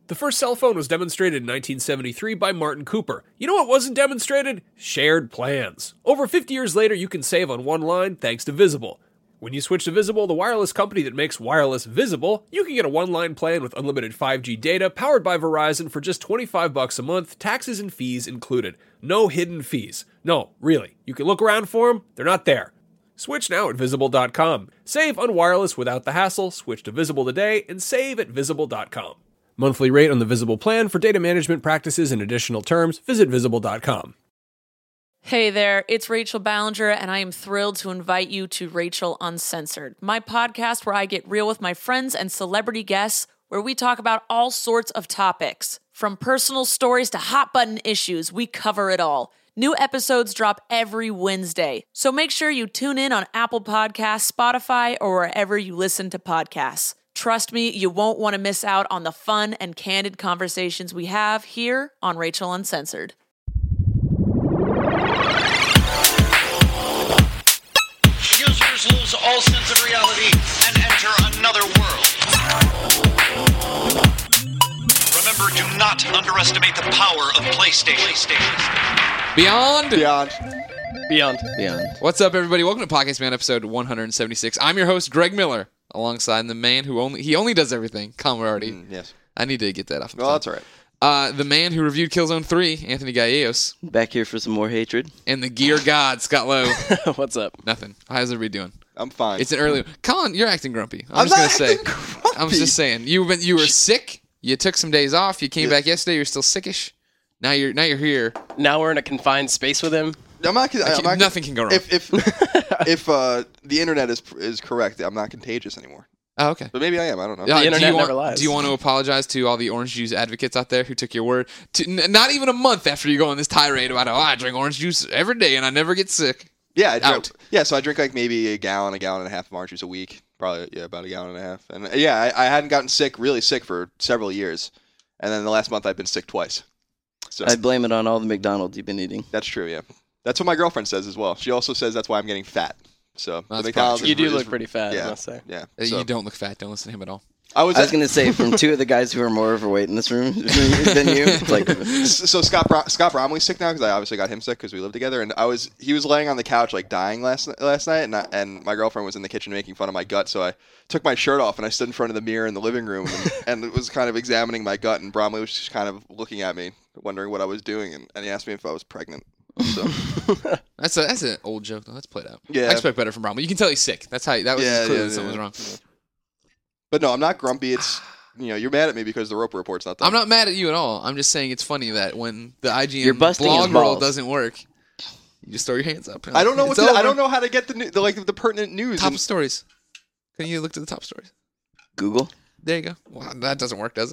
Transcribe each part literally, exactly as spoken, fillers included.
The first cell phone was demonstrated in nineteen seventy-three by Martin Cooper. You know what wasn't demonstrated? Shared plans. Over fifty years later, you can save on one line thanks to Visible. When you switch to Visible, the wireless company that makes wireless visible, you can get a one-line plan with unlimited five G data powered by Verizon for just twenty-five bucks a month, taxes and fees included. No hidden fees. No, really. You can look around for them. They're not there. Switch now at visible dot com. Save on wireless without the hassle. Switch to Visible today and save at visible dot com. Monthly rate on the Visible plan. For data management practices and additional terms, visit visible dot com. Hey there, it's Rachel Ballinger, and I am thrilled to invite you to Rachel Uncensored, my podcast where I get real with my friends and celebrity guests, where we talk about all sorts of topics. From personal stories to hot-button issues, we cover it all. New episodes drop every Wednesday, so make sure you tune in on Apple Podcasts, Spotify, or wherever you listen to podcasts. Trust me, you won't want to miss out on the fun and candid conversations we have here on Rachel Uncensored. Users lose all sense of reality and enter another world. Remember, do not underestimate the power of PlayStation. Beyond? Beyond. Beyond. Beyond. What's up, everybody? Welcome to Podcast Man episode one seventy-six. I'm your host, Greg Miller, alongside the man who only he only does everything, Colin Moriarty. Mm, yes. I need to get that off. Well, that's all right. Uh, the man who reviewed Killzone three, Anthony Gallegos. Back here for some more hatred. And the gear god, Scott Lowe. What's up? Nothing. How's everybody doing? I'm fine. It's an early... Colin, you're acting grumpy. I'm, I'm just not going to say. grumpy. I'm just saying. You been you were sick. You took some days off. You came Yeah. back yesterday. You're still sickish. Now you're now you're here. Now we're in a confined space with him. I'm not, I'm can't- not, nothing can go wrong. If if, if uh, the internet is is correct, I'm not contagious anymore. Oh, okay. But maybe I am. I don't know. Uh, do internet you want, never lies. Do you want to apologize to all the orange juice advocates out there who took your word? To, n- not even a month after you go on this tirade about, oh, I drink orange juice every day and I never get sick. Yeah, I drink, Out. yeah. So I drink like maybe a gallon, a gallon and a half of orange juice a week. Probably yeah, about a gallon and a half. And uh, yeah, I, I hadn't gotten sick, really sick, for several years. And then the last month I've been sick twice. So I blame it on all the McDonald's you've been eating. that's true. Yeah, that's what my girlfriend says as well. She also says that's why I'm getting fat. So That's the McDonald's probably is You do re- look is- pretty fat, yeah, I must say. Yeah. Uh, So You don't look fat. Don't listen to him at all. I was. I was going to say, from two of the guys who are more overweight in this room than you, like, so Scott Brom- Scott Bromley's sick now because I obviously got him sick because we live together, and I was he was laying on the couch like dying last last night, and I, and my girlfriend was in the kitchen making fun of my gut, so I took my shirt off and I stood in front of the mirror in the living room and, and was kind of examining my gut, and Bromley was just kind of looking at me, wondering what I was doing, and, and he asked me if I was pregnant. So That's a, that's an old joke though. That's played out. Yeah. I expect better from Bromley. You can tell he's sick. That's how. That was Yeah, clearly yeah, something yeah. was wrong. but no, I'm not grumpy. It's you know you're mad at me because the Roper Report's not done. I'm not mad at you at all. I'm just saying it's funny that when the I G You're N busting blog his roll balls. doesn't work, you just throw your hands up. I don't know what It's to, I over. don't know how to get the, new, the like the pertinent news. Top and- stories. Can you look to the top stories? Google. There you go. Well, that doesn't work, does it?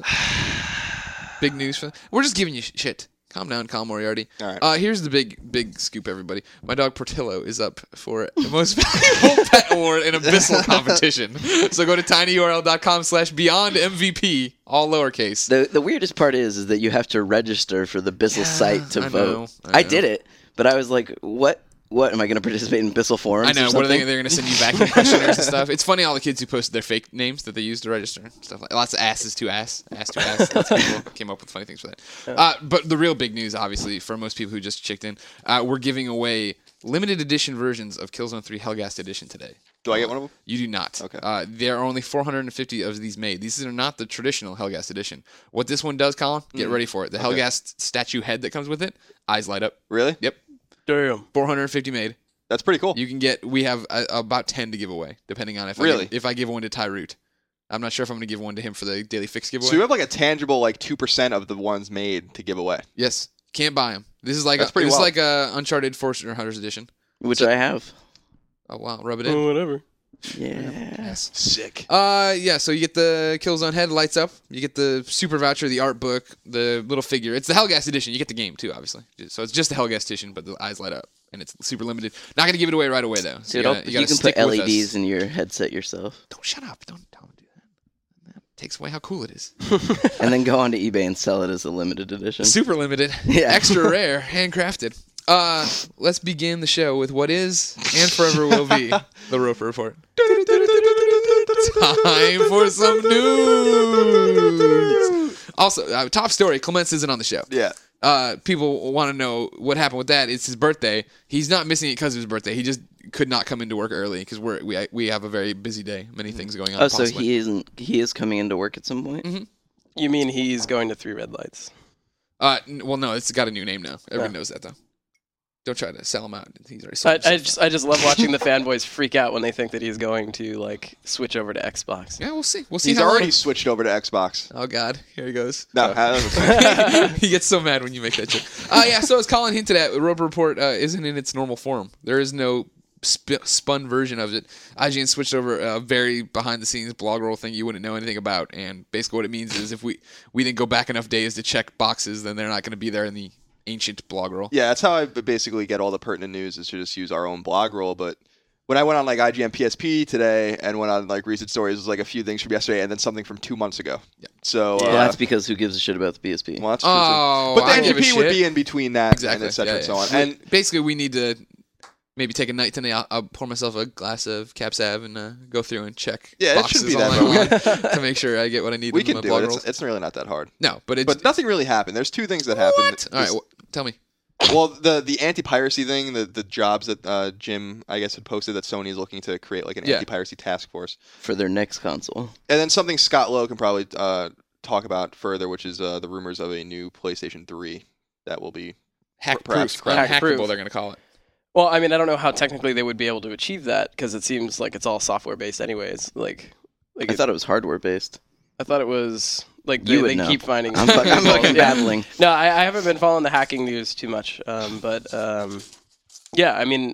Big news for. We're just giving you sh- shit. Calm down, Colin Moriarty. All right. Uh, here's the big, big scoop, everybody. My dog Portillo is up for the most valuable pet award in a Bissell competition. So go to tinyurl.com slash beyond MVP, all lowercase. The the weirdest part is is that you have to register for the Bissell Yeah, site to I vote. know, I I know. did it, but I was like, what? What am I going to participate in Bissell forums? I know. Or What are they? something? They're going to send you vacuum questionnaires and stuff. It's funny all the kids who posted their fake names that they used to register and stuff like lots of asses to ass, ass to ass. Lots of people came up with funny things for that. Uh, but the real big news, obviously, for most people who just checked in, uh, we're giving away limited edition versions of Killzone three Hellgast Edition today. Do I get one of them? You do not. Okay. Uh, there are only four hundred fifty of these made. These are not the traditional Hellgast edition. What this one does, Colin, get ready for it. The Okay. Hellgast statue head that comes with it, eyes light up. Really? Yep. Damn. four hundred fifty made. That's pretty cool. You can get. We have uh, about ten to give away, depending on if I Really? give, if I give one to Tyroot. I'm not sure if I'm going to give one to him for the daily fix giveaway. So you have like a tangible like two percent of the ones made to give away. Yes, can't buy them. This is like That's a, pretty this is wild. like a Uncharted Fortune Hunters edition. Which I have. Oh wow, rub it in. whatever. Yeah. Yes. Sick. Uh, yeah. So you get the Killzone head lights up. You get the super voucher, the art book, the little figure. It's the Hellgast edition. You get the game too, obviously. So it's just the Hellgast edition, but the eyes light up, and it's super limited. Not gonna give it away right away though. So Dude, you, I'll- gotta, you, you, gotta can stick put L with E Ds us. in your headset yourself. Don't shut up. Don't tell him to do that. That takes away how cool it is. And then go onto eBay and sell it as a limited edition. Super limited, Yeah. extra rare, handcrafted. Uh, let's begin the show with what is and forever will be the Roper Report. Time for some news. Also, uh, top story: Clements isn't on the show. Yeah. Uh, people want to know what happened with that. It's his birthday. He's not missing it because of his birthday. He just could not come into work early because we're we we have a very busy day. Many things going on. Oh, so possibly. he isn't. He is coming into work at some point. Mm-hmm. You mean he's going to Three Red Lights? Uh, n- well, no, it's got a new name now. Everyone Yeah. knows that though. Don't try to sell him out. He's already sold I, I himself just out. I just love watching the fanboys freak out when they think that he's going to like switch over to Xbox. Yeah, we'll see. We'll see. He's how already long- switched over to Xbox. Oh God, here he goes. No, that he gets so mad when you make that joke. Uh, yeah, so as Colin hinted at, Roper Report uh, isn't in its normal form. There is no sp- spun version of it. I G N switched over a very behind-the-scenes blog roll thing you wouldn't know anything about, and basically what it means is if we, we didn't go back enough days to check boxes, then they're not going to be there in the ancient blog roll. Yeah, that's how I b- basically get all the pertinent news is to just use our own blog roll. But when I went on like I G N P S P today and went on like recent stories, it was like a few things from yesterday and then something from two months ago. Yeah. So Well, uh, that's because who gives a shit about the P S P? well, that's true. too. Oh, but the I give a N G P would shit. be in between that Exactly. and et cetera Yeah, and so yeah. on. We- And basically, we need to maybe take a night tonight. I'll, I'll pour myself a glass of Cap Sav and uh, go through and check Yeah, it boxes shouldn't be all that night long to make sure I get what I need we in can my do blog it. It's, rolls. it's really not that hard. No, but it's But nothing really happened. There's two things that happened. what? All right, This- well, tell me. Well, the the anti-piracy thing, the the jobs that uh, Jim, I guess, had posted that Sony is looking to create like an Yeah. anti-piracy task force. For their next console. And then something Scott Lowe can probably uh, talk about further, which is uh, the rumors of a new PlayStation three that will be Hack perhaps proof, cracked. Hack-proof. unhackable. They're going to call it. Well, I mean, I don't know how technically they would be able to achieve that because it seems like it's all software based, anyways. Like, like I it- thought it was hardware based. I thought it was like they, You would they know. keep finding. I'm fucking, I'm fucking Yeah. babbling. No, I, I haven't been following the hacking news too much, um, but um, yeah, I mean,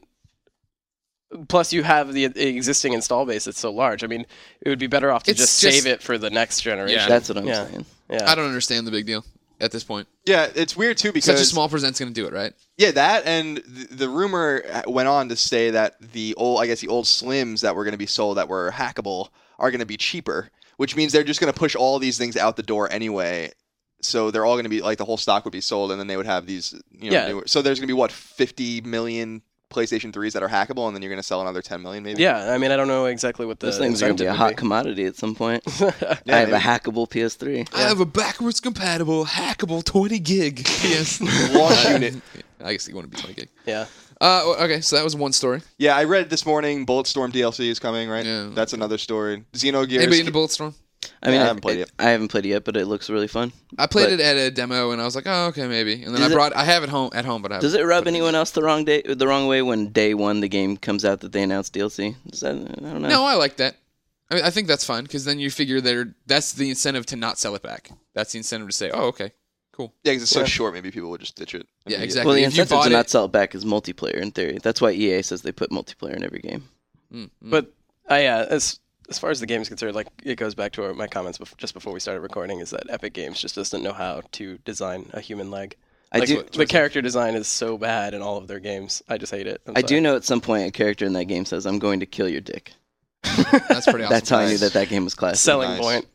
plus you have the existing install base that's so large. I mean, it would be better off to It's just, just- save it for the next generation. Yeah. That's what I'm Yeah. saying. Yeah. I don't understand the big deal at this point. Yeah, it's weird too because Such a small percent's going to do it, right? yeah, that and the, the rumor went on to say that the old, I guess the old Slims that were going to be sold that were hackable are going to be cheaper, which means they're just going to push all these things out the door anyway. So they're all going to be like the whole stock would be sold, and then they would have these, you know, Yeah. newer, so there's going to be what fifty million PlayStation threes that are hackable, and then you're going to sell another ten million maybe. Yeah, I mean, I don't know exactly what the Those things are going to be a incentive hot would commodity at some point. Yeah, I have maybe. a hackable P S three. I have a backwards compatible, hackable twenty gig P S. Launch unit. I guess you want to be twenty gig. Yeah. Uh, well, okay, so that was one story. Yeah, I read this morning Bulletstorm D L C is coming, right? Yeah. That's another story. Xenogears. Anybody into Bulletstorm? I mean, Yeah, I I, haven't played it yet. I haven't played it yet, but it looks really fun. I played But- it at a demo and I was like, oh, okay, maybe. And then Does I it- brought, I have it home at home, but I Does it haven't rub put anyone else the wrong day, the wrong way when day one the game comes out that they announce D L C? Does that? I don't know. No, I like that. I mean, I think that's fun because then you figure there. That's the incentive to not sell it back. That's the incentive to say, oh, okay, cool. Yeah, because it's so Yeah. short, maybe people would just ditch it. Yeah, immediately. exactly. Well, the If you incentive bought to it- not sell it back is multiplayer in theory. That's why E A says they put multiplayer in every game. Mm, mm. But uh, yeah, as as far as the game is concerned, like it goes back to our, my comments bef- just before we started recording, is that Epic Games just doesn't know how to design a human leg. I Like, do. The character design is so bad in all of their games. I just hate it. I'm I do sorry. know at some point a character in that game says, "I'm going to kill your dick." that's pretty awesome. That's how I knew Nice. that that game was classic. Selling Nice. point.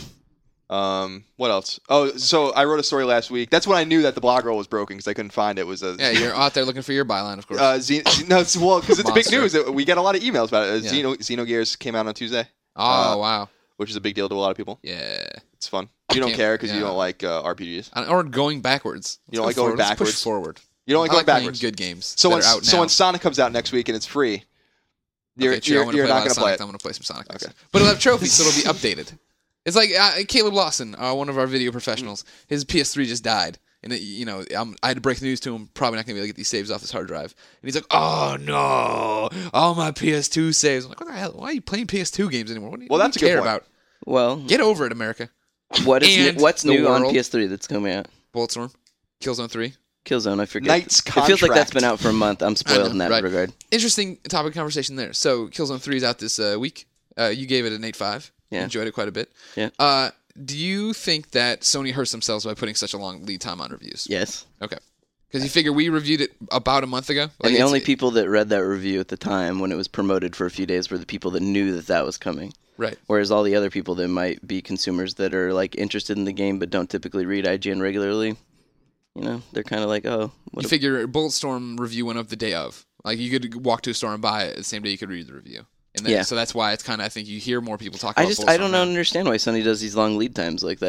Um, what else? Oh, so I wrote a story last week. That's when I knew that the blog roll was broken because I couldn't find it. It was a Yeah, you're out there looking for your byline, of course. uh, Xen- no, it's, well, because it's big Monster. news. It- We get a lot of emails about it. Uh, Yeah. Xeno Xenogears came out on Tuesday, oh uh, wow, which is a big deal to a lot of people. yeah. It's fun. You don't Can't- care because you yeah. don't like uh, R P Gs. And- Or going backwards. You don't Let's like go going forward. Let's backwards? push forward. You don't like I going like playing backwards. good games. So that when are out so now. when Sonic comes out next week and it's free, you're okay, true, you're, I'm gonna you're play a not lot gonna of play Sonic. it. I'm gonna play some Sonic. next. Okay. But it'll have trophies, so it'll be updated. It's like uh, Caleb Lawson, uh, one of our video professionals. His P S three just died, and it, you know um, I had to break the news to him. Probably not gonna be able to get these saves off this hard drive. And he's like, "Oh no, all my P S two saves." I'm like, "What the hell? Why are you playing P S two games anymore? What do you, Well, what that's do a you good care point. about? Well, Get over it, America." what is and new, what's the new on world. P S three that's coming out? Bulletstorm, Killzone three. Killzone, I forget. Knight's It feels like that's Contract. been out for a month. I'm spoiled I know, in that right. regard. Interesting topic of conversation there. So Killzone three is out this uh, week. Uh, you gave it an eight point five. Yeah. Enjoyed it quite a bit. Yeah. Uh, do you think that Sony hurts themselves by putting such a long lead time on reviews? Yes. Okay. Because you figure we reviewed it about a month ago. Like, And the it's- only people that read that review at the time when it was promoted for a few days were the people that knew that that was coming. Right. Whereas all the other people that might be consumers that are like interested in the game but don't typically read I G N regularly, you know, they're kind of like, oh, what You a- figure Bulletstorm review went up the day of. Like you could walk to a store and buy it the same day you could read the review. And then, Yeah. So that's why it's kind of I think you hear more people talk I about just Bulletstorm I don't now. understand why Sony does these long lead times like that.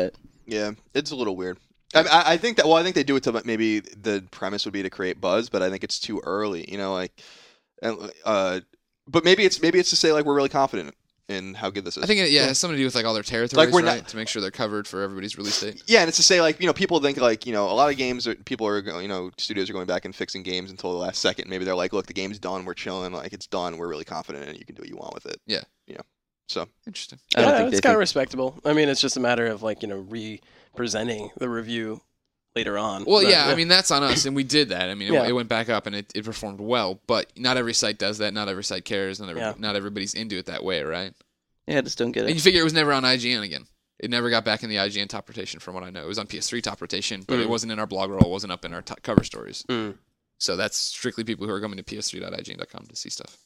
Yeah, it's a little weird. I, I I think that well, I think they do it to maybe the premise would be to create buzz, but I think it's too early. You know, like, and, uh, but maybe it's maybe it's to say like we're really confident in how good this is. I think it, yeah, it has something to do with like all their territories, Like, we're right? not- To make sure they're covered for everybody's release date. Yeah, and it's to say like you know people think like you know a lot of games are, people are go- you know studios are going back and fixing games until the last second. Maybe they're like, look, the game's done, we're chilling, like it's done, we're really confident in it, you can do what you want with it. Yeah. You know, so Interesting. I don't yeah, think it's they kind of think- respectable. I mean, it's just a matter of like you know re-presenting the review later on. Well, But, yeah, I mean, that's on us, and we did that. I mean, it, Yeah. it went back up, and it, it performed well, but not every site does that. Not every site cares. Not, every, Yeah. not everybody's into it that way, right? Yeah, I just don't get And it. you figure it was never on I G N again. It never got back in the I G N top rotation, from what I know. It was on P S three top rotation, but Mm. it wasn't in our blog roll. It wasn't up in our top cover stories. Mm. So that's strictly people who are coming to p s three dot i g n dot com to see stuff.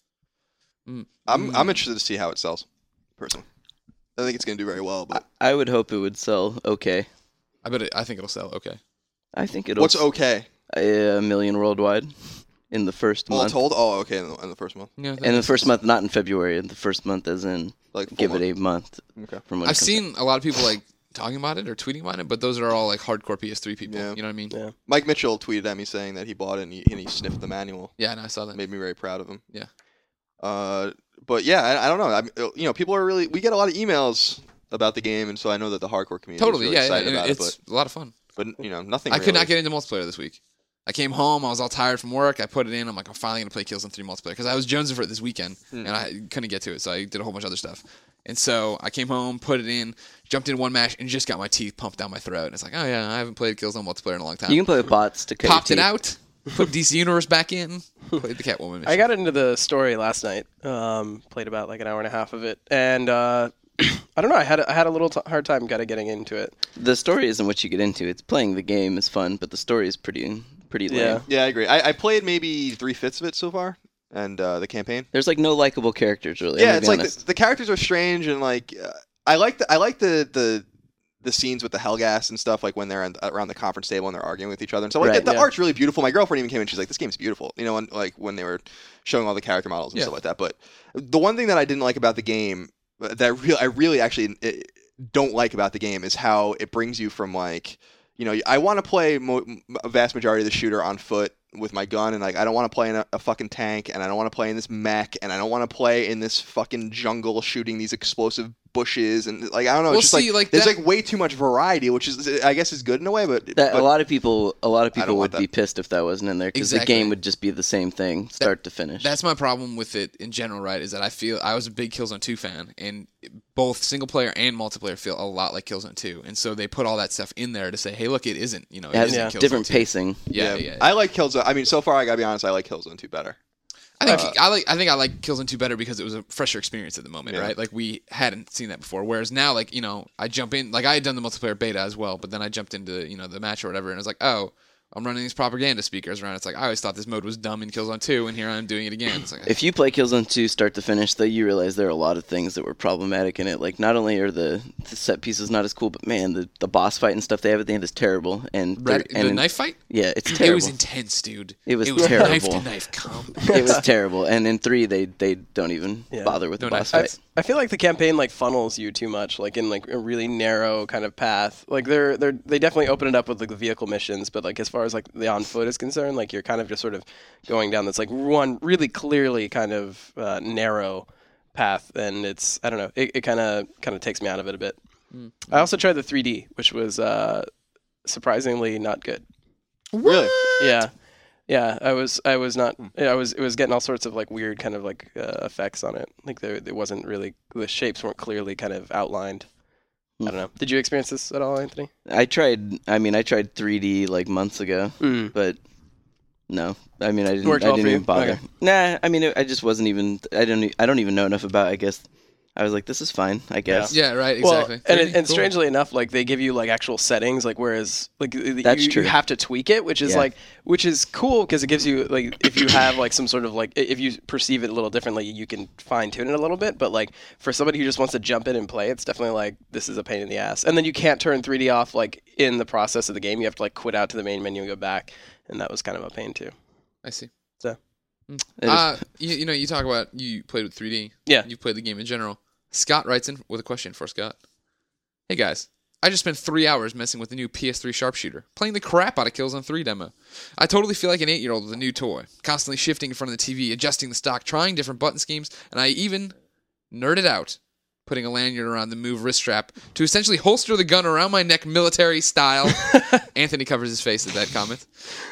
Mm. I'm Mm. I'm interested to see how it sells, personally. I think it's going to do very well, but I would hope it would sell okay. I bet it, I think it'll sell okay. I think it'll what's okay? a million worldwide in the first All month. told, oh, okay, in the, in the first month, Yeah, In the first month, not in February. In the first month, as in like full give month. it a month. Okay. From when it I've comes seen a lot of people like talking about it or tweeting about it, but those are all like hardcore P S three people. Yeah. You know what I mean? Yeah. Mike Mitchell tweeted at me saying that he bought it and he, and he sniffed the manual. Yeah, no, I saw that. Made me very proud of him. Yeah. Uh, but yeah, I, I don't know. I, you know, people are really. We get a lot of emails about the game, and so I know that the hardcore community Totally, is really yeah, excited yeah, about it's it. a lot of fun. But but you know, nothing. I really. could not get into multiplayer this week. I came home, I was all tired from work. I put it in. I'm like, I'm finally gonna play Killzone three multiplayer because I was jonesing for it this weekend Hmm. and I couldn't get to it, so I did a whole bunch of other stuff. And so I came home, put it in, jumped in one match, and just got my teeth pumped down my throat. And it's like, oh yeah, I haven't played Killzone multiplayer in a long time. You can play with bots to cut Popped your it teeth. out, put D C Universe back in, played the Catwoman mission. I got into the story last night. Um, played about like an hour and a half of it, and uh, I don't know. I had a, I had a little t- hard time kind of getting into it. The story isn't what you get into. It's playing the game is fun, but the story is pretty pretty lame. Yeah. Yeah, I agree. I, I played maybe three fifths of it so far, and uh, the campaign. There's like no likable characters really. I'm Yeah, gonna it's be like honest. the, the characters are strange and like uh, I like the I like the the. the scenes with the Hellgas and stuff, like when they're in, around the conference table and they're arguing with each other. And so like Right, the, the yeah. art's really beautiful. My girlfriend even came in, she's like, this game's beautiful. You know, and like when they were showing all the character models and Yeah. stuff like that. But the one thing that I didn't like about the game, uh, that I really, I really actually uh, don't like about the game is how it brings you from like, you know, I want to play mo- a vast majority of the shooter on foot with my gun, and like I don't want to play in a, a fucking tank, and I don't want to play in this mech, and I don't want to play in this fucking jungle shooting these explosive bushes, and like I don't know, Well, it's just see, like, like there's that- like way too much variety, which is I guess is good in a way, but, That, but a lot of people, a lot of I don't people want would be that. pissed if that wasn't in there because Exactly. the game would just be the same thing, start to finish. That's my problem with it in general, right? Is that I feel I was a big Killzone two fan, and both single player and multiplayer feel a lot like Killzone two, and so they put all that stuff in there to say, hey, look, it isn't, you know, it, it has isn't yeah. Killzone different two. pacing. Yeah, yeah. I like Killzone. I mean, so far I gotta be honest, I like Killzone two better. I think Uh, I like I think I like Killzone two better because it was a fresher experience at the moment, Yeah. right? Like we hadn't seen that before. Whereas now, like, you know, I jump in, like I had done the multiplayer beta as well, but then I jumped into, you know, the match or whatever, and I was like, oh, I'm running these propaganda speakers around. It's like I always thought this mode was dumb in Killzone two, and here I am doing it again. It's like If you play Killzone two start to finish, though, you realize there are a lot of things that were problematic in it. Like, not only are the, the set pieces not as cool, but man, the, the boss fight and stuff they have at the end is terrible. And Red, they're- and the in- knife fight, yeah, it's it terrible. was intense, dude. It was knife terrible. to knife combat. It was terrible. And in three, they they don't even Yeah. bother with No the boss knife fight. fights. I feel like the campaign like funnels you too much, like in like a really narrow kind of path. Like they're they're they definitely open it up with like the vehicle missions, but like as far as like the on foot is concerned, like you're kind of just sort of going down this like one really clearly kind of uh, narrow path, and it's I don't know, it, it kind of kind of takes me out of it a bit. I also tried the three D, which was uh, surprisingly not good. Really? Yeah. Yeah, I was, I was not, I was, it was getting all sorts of like weird kind of like uh, effects on it. Like there, it wasn't really, the shapes weren't clearly kind of outlined. I don't know. Did you experience this at all, Anthony? I tried, I mean, I tried three D like months ago, Mm. but no. I mean, I didn't, Worked I well didn't for you? even bother. Okay. Nah, I mean, it, I just wasn't even, I don't, e- I don't even know enough about, I guess. I was like, this is fine, I guess. Yeah, right, exactly. Well, and, it, and Cool. strangely enough, like they give you like actual settings, like whereas like you, That's you true. have to tweak it, which is Yeah. like which is cool because it gives you like if you have like some sort of like if you perceive it a little differently, you can fine tune it a little bit. But like for somebody who just wants to jump in and play, it's definitely like this is a pain in the ass. And then you can't turn three D off like in the process of the game. You have to like quit out to the main menu and go back, and that was kind of a pain too. I see. So It is- Uh, you, you know, you talk about you played with three D. Yeah. You played the game in general. Scott writes in with a question for Scott. Hey guys, I just spent three hours messing with the new P S three sharpshooter, playing the crap out of Killzone three demo. I totally feel like an eight-year-old with a new toy, constantly shifting in front of the T V, adjusting the stock, trying different button schemes, and I even nerded out, putting a lanyard around the Move wrist strap to essentially holster the gun around my neck military style. Anthony covers his face at that comment.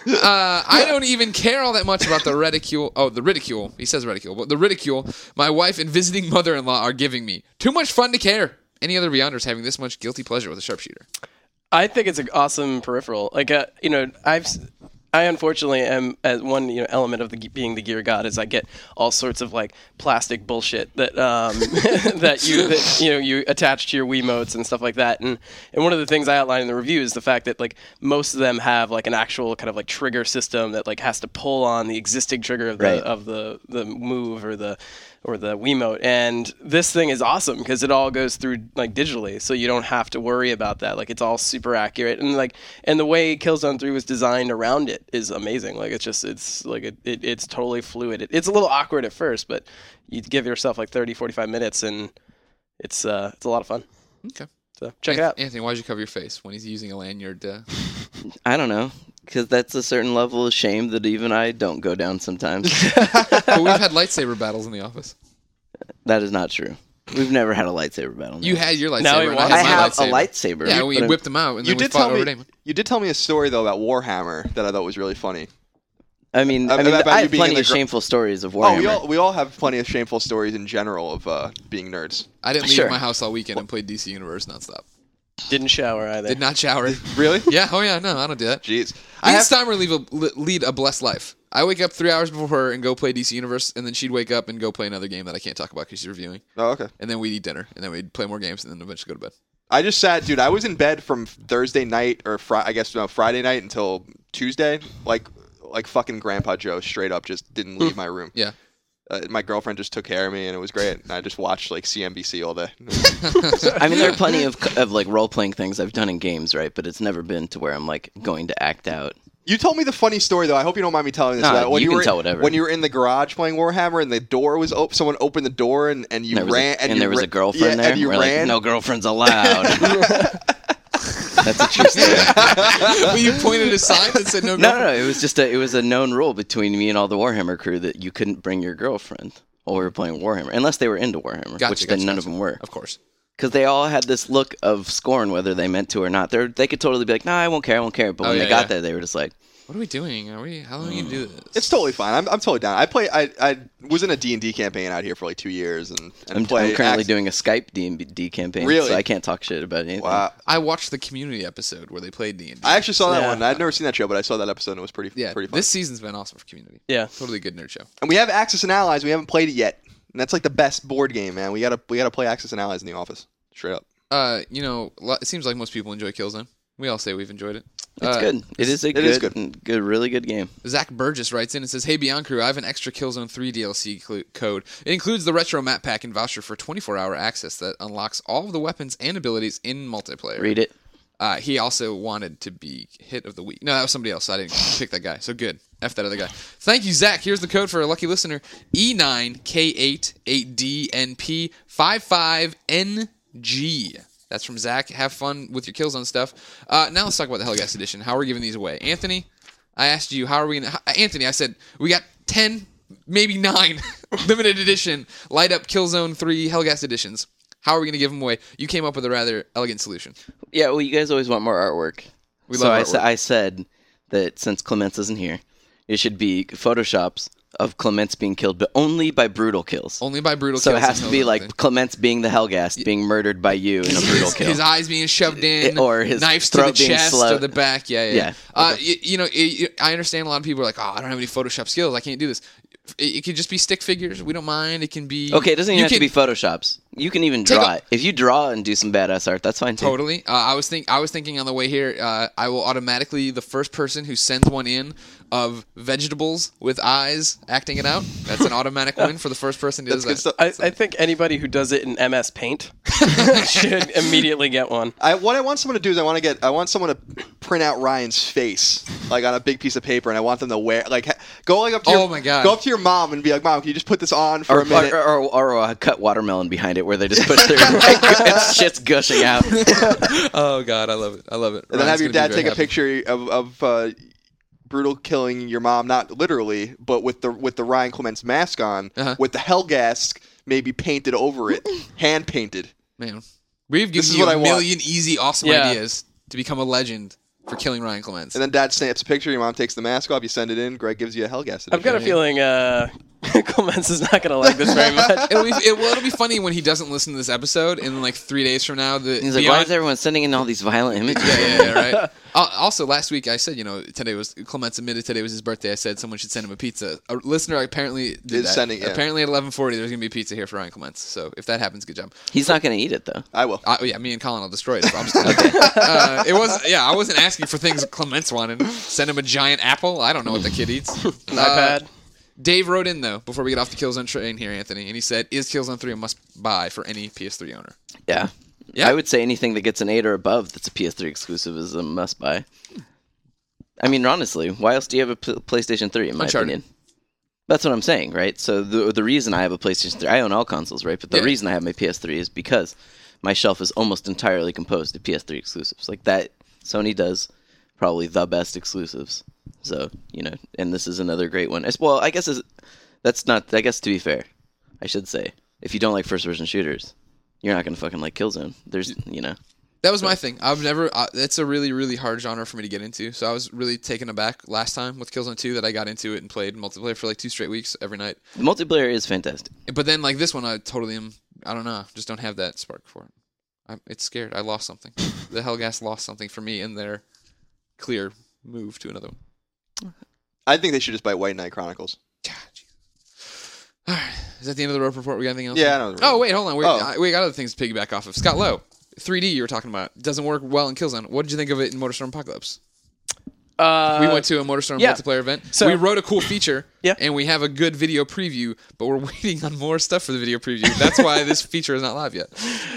Uh, I don't even care all that much about the ridicule. Oh, the ridicule. He says ridicule, but the ridicule my wife and visiting mother-in-law are giving me. Too much fun to care. Any other Beyonders having this much guilty pleasure with a sharpshooter? I think it's an awesome peripheral. Like, uh, you know, I've, I unfortunately am as one you know element of the being the gear god is I get all sorts of like plastic bullshit that um, that you that you know you attach to your Wiimotes and stuff like that. And and one of the things I outline in the review is the fact that like most of them have like an actual kind of like trigger system that like has to pull on the existing trigger of the Right. of the the Move or the or the Wiimote, and this thing is awesome because it all goes through like digitally, so you don't have to worry about that. Like it's all super accurate, and like and the way Killzone three was designed around it is amazing. Like it's just it's like it, it it's totally fluid. It, it's a little awkward at first, but you give yourself like thirty, forty-five minutes, and it's uh it's a lot of fun. Okay. So check Anth- it out. Anthony, why'd you cover your face when he's using a lanyard? Uh... I don't know, because that's a certain level of shame that even I don't go down sometimes. But we've had lightsaber battles in the office. That is not true. We've never had a lightsaber battle. You had your lightsaber. Now he and wants- I, I had my have lightsaber. a lightsaber. Yeah, we but I'm- whipped them out, and You then we did fought tell over me. Damon. You did tell me a story though about Warhammer that I thought was really funny. I mean, Uh, I mean, about I you have being in plenty the of gr- shameful stories of Warhammer. Oh, we all we all have plenty of shameful stories in general of uh, being nerds. I didn't leave Sure. my house all weekend and played D C Universe nonstop. Didn't shower either. Did not shower. Really? Yeah. Oh yeah. No, I don't do that. Jeez. Me I and have, Steimer leave a, li- lead a blessed life. I wake up three hours before her and go play D C Universe, and then she'd wake up and go play another game that I can't talk about because she's reviewing. oh, okay. And then we'd eat dinner, and then we'd play more games, and then eventually go to bed. I just sat, dude. I was in bed from Thursday night or Fri- I guess no, Friday night until Tuesday. Like like fucking Grandpa Joe, straight up, just didn't leave my room. Yeah. Uh, my girlfriend just took care of me, and it was great. And I just watched like C N B C all day. I mean, there are plenty of of like role playing things I've done in games, right? But it's never been to where I'm like going to act out. You told me the funny story though. I hope you don't mind me telling this. No, about when you can were tell whatever. when you were in the garage playing Warhammer and the door was open. Someone opened the door and, and you There was ran a, and, you there was ra- a girlfriend yeah, there. And you We're ran. like, no girlfriends allowed. That's a true story. Well, you pointed a sign that said no. No, no, girlfriend. no. It was just a, it was a known rule between me and all the Warhammer crew that you couldn't bring your girlfriend while we were playing Warhammer, unless they were into Warhammer, Gotcha, which gotcha, then none gotcha. of them were, Of course. because they all had this look of scorn, whether they meant to or not. They they could totally be like, "No, I won't care, I won't care." But Oh, when yeah, they got yeah. there, they were just like, What are we doing? Are we? How long are you gonna do this? It's totally fine. I'm, I'm totally down. I play. I, I was in a D and D campaign out here for like two years, and, and I'm, play I'm currently Ax- doing a Skype D and D campaign, Really? so I can't talk shit about anything. Wow. I watched the Community episode where they played D and D. I actually saw that Yeah. one. I'd never seen that show, but I saw that episode and it was pretty Yeah, pretty fun. this season's been awesome for Community. Yeah. Totally good nerd show. And we have Axis and Allies. We haven't played it yet, and that's like the best board game, man. We gotta we gotta play Axis and Allies in the office, straight up. Uh, you know, lo- it seems like most people enjoy Killzone. We all say we've enjoyed it. It's Uh, good. It is a it good, is good. good, good, really good game. Zach Burgess writes in and says, "Hey Beyond Crew, I have an extra Killzone three D L C cl- code. It includes the retro map pack and voucher for twenty-four hour access that unlocks all of the weapons and abilities in multiplayer." Read it. Uh, he also wanted to be hit of the week. No, that was somebody else. I didn't pick that guy. So good. F that other guy. Thank you, Zach. Here's the code for a lucky listener: E nine K eight eight D N P five five N G. That's from Zach. Have fun with your Killzone stuff. Uh, now let's talk about the Hellgas edition. How are we giving these away? Anthony, I asked you, how are we going to... Anthony, I said, we got ten, maybe nine limited edition light up Killzone three Hellgas editions. How are we going to give them away? You came up with a rather elegant solution. Yeah, well, you guys always want more artwork. We so love I, artwork. sa- I said that since Clements isn't here, it should be photoshops of Clements being killed, but only by brutal kills. Only by brutal So kills. it has and to be no like other Clements being the Hellgast, being murdered by you in a thing. brutal his, kill. his eyes being shoved in, Or his knives to the throat being chest slut. or the back. Yeah, yeah. Yeah, Uh, you, you know, it, I understand a lot of people are like, oh, I don't have any Photoshop skills. I can't do this. It, it could just be stick figures. We don't mind. It can be. Okay, it doesn't even you have can- to be photoshops. You can even Take draw a- it. If you draw and do some badass art, that's fine too. Totally. Uh, I was think I was thinking on the way here. Uh, I will automatically the first person who sends one in of vegetables with eyes acting it out. That's an automatic win for the first person who does That's good that. stuff. I, I think anybody who does it in M S Paint should immediately get one. I what I want someone to do is I want to get I want someone to print out Ryan's face like on a big piece of paper, and I want them to wear like ha- go like up to Oh your, my God. go up to your mom and be like, Mom, can you just put this on for Or, a minute? or, or, or, or a cut watermelon behind it where they just push their it's shit's gushing out. Oh God, I love it. I love it. And then have Ryan's your gonna dad be take very a picture of, of uh, brutal killing your mom, not literally, but with the with the Ryan Clements mask on, Uh-huh. with the Hellgas maybe painted over it, hand painted. Man, we've This given is you what a I want. million easy, awesome Yeah. ideas to become a legend for killing Ryan Clements. And then dad snaps a picture, your mom takes the mask off, you send it in, Greg gives you a Hellgas. I've got a edition. feeling uh, Clements is not going to like this very much. It'll be it, well, it'll be funny when he doesn't listen to this episode, and then like three days from now, the He's like, beyond, why is everyone sending in all these violent images? yeah, yeah, yeah, right. Uh, also, last week I said, you know, today was Clements admitted today was his birthday. I said someone should send him a pizza. A listener apparently did Is that. sending, yeah. Apparently at eleven forty, there's gonna be pizza here for Ryan Clements. So if that happens, good job. He's not going to eat it, though. I will. Uh, yeah, me and Colin will destroy it. I'm just uh, it was yeah. I wasn't asking for things Clements wanted. Send him a giant apple. I don't know what the kid eats. An iPad. Dave wrote in though before we get off the Killzone train here, Anthony, and he said, "Is Killzone three a must-buy for any P S three owner?" Yeah. Yeah? I would say anything that gets an eight or above that's a P S three exclusive is a must-buy. I mean, honestly, why else do you have a P- PlayStation three, in my Uncharted. opinion? That's what I'm saying, right? So the the reason I have a PlayStation three, I own all consoles, right? But the Yeah. reason I have my P S three is because my shelf is almost entirely composed of P S three exclusives. Like that, Sony does probably the best exclusives. So, you know, and this is another great one. As- Well, I guess it's, that's not, I guess to be fair, I should say, if you don't like first-person shooters, you're not going to fucking like Killzone. There's, you know. That was my thing. I've never. Uh, it's a really, really hard genre for me to get into. So I was really taken aback last time with Killzone two that I got into it and played multiplayer for like two straight weeks every night. The multiplayer is fantastic. But then like this one, I totally am. I don't know. Just don't have that spark for it. I'm, it's scared. I lost something. The Hellgas lost something for me in their clear move to another one. I think they should just buy White Knight Chronicles. God, Jesus. All right. Is that the end of the rope report? We got anything else? Yeah, I know. Oh wait, hold on. We Oh. uh, we got other things to piggyback off of. Scott Lowe, three D. You were talking about doesn't work well in Killzone. What did you think of it in MotorStorm Apocalypse? Uh, We went to a MotorStorm yeah. multiplayer event. So- we wrote a cool feature, Yeah. and we have a good video preview, but we're waiting on more stuff for the video preview. That's why this feature is not live yet.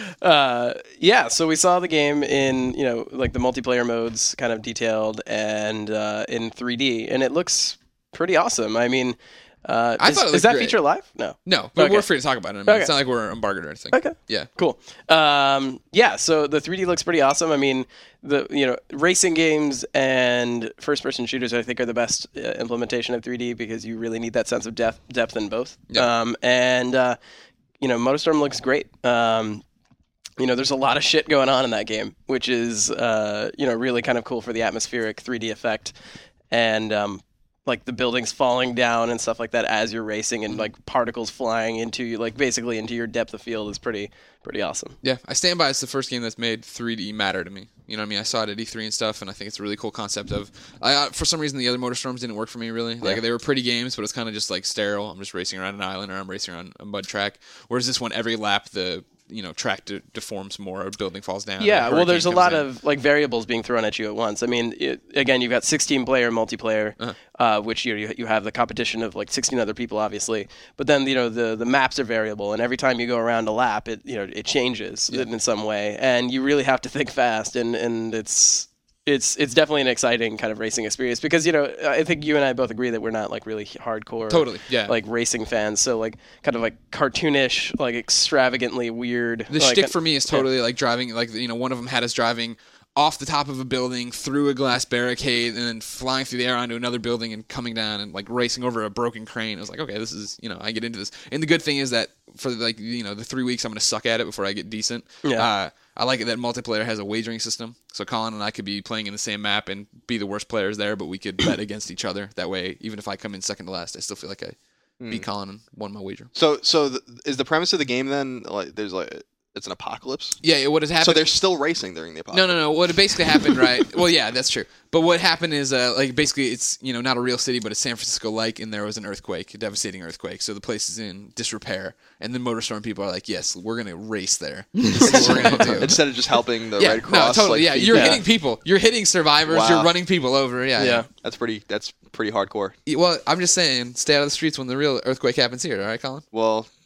Uh, yeah, so we saw the game in, you know, like the multiplayer modes kind of detailed and uh, in three D, and it looks pretty awesome. I mean, uh, I is, thought it is looked that great. feature live? No. No, but Okay. we're free to talk about it. I mean, Okay. It's not like we're embargoed or anything. Okay. Yeah. Cool. Um, yeah, so the three D looks pretty awesome. I mean, the you know racing games and first-person shooters, I think, are the best uh, implementation of three D because you really need that sense of depth depth in both. Yeah. Um, and uh, you know, MotorStorm looks great. Um, you know, there's a lot of shit going on in that game, which is uh, you know really kind of cool for the atmospheric three D effect, and um, like the buildings falling down and stuff like that as you're racing, and like particles flying into you, like basically into your depth of field is pretty pretty awesome. Yeah, I stand by. It's the first game that's made three D matter to me. You know what I mean? I saw it at E three and stuff, and I think it's a really cool concept of. I uh, for some reason the other MotorStorms didn't work for me really. Like Yeah. they were pretty games, but it's kind of just like sterile. I'm just racing around an island or I'm racing around a mud track. Whereas this one, every lap the you know track de- deforms more, a building falls down. Yeah, well, there's a comes lot in. of like variables being thrown at you at once. I mean, it, again, you've got sixteen player multiplayer, Uh-huh. uh, which you you have the competition of like sixteen other people, obviously. But then you know the the maps are variable, and every time you go around a lap, it you know it changes in some way, and you really have to think fast, and and it's. It's it's definitely an exciting kind of racing experience because you know I think you and I both agree that we're not like really hardcore Totally, yeah. like racing fans, so like kind of like cartoonish, like extravagantly weird. The like, shtick for me is totally like driving, like, you know, one of them had us driving off the top of a building, through a glass barricade, and then flying through the air onto another building and coming down and, like, racing over a broken crane. I was like, okay, this is, you know, I get into this. And the good thing is that for, like, you know, the three weeks I'm going to suck at it before I get decent. Yeah. Uh, I like it that multiplayer has a wagering system. So Colin and I could be playing in the same map and be the worst players there, but we could bet against each other. That way, even if I come in second to last, I still feel like I beat Colin and won my wager. So, so th- is the premise of the game then like there's like it's an apocalypse? Yeah, what has happened? So they're still racing during the apocalypse. No, no, no. What basically happened, right? Well, yeah, that's true. But what happened is, uh, like, basically, it's you know not a real city, but it's San Francisco-like, and there was an earthquake, a devastating earthquake. So the place is in disrepair, and then MotorStorm people are like, "Yes, we're gonna race there. This is what we're gonna do." Instead of just helping the yeah, Red Cross. no, totally. like, yeah, feed you're them. hitting people. You're hitting survivors. Wow. You're running people over. Yeah, Yeah. That's pretty. That's pretty hardcore. yeah. Well, I'm just saying, stay out of the streets when the real earthquake happens here. All right, Colin. Well,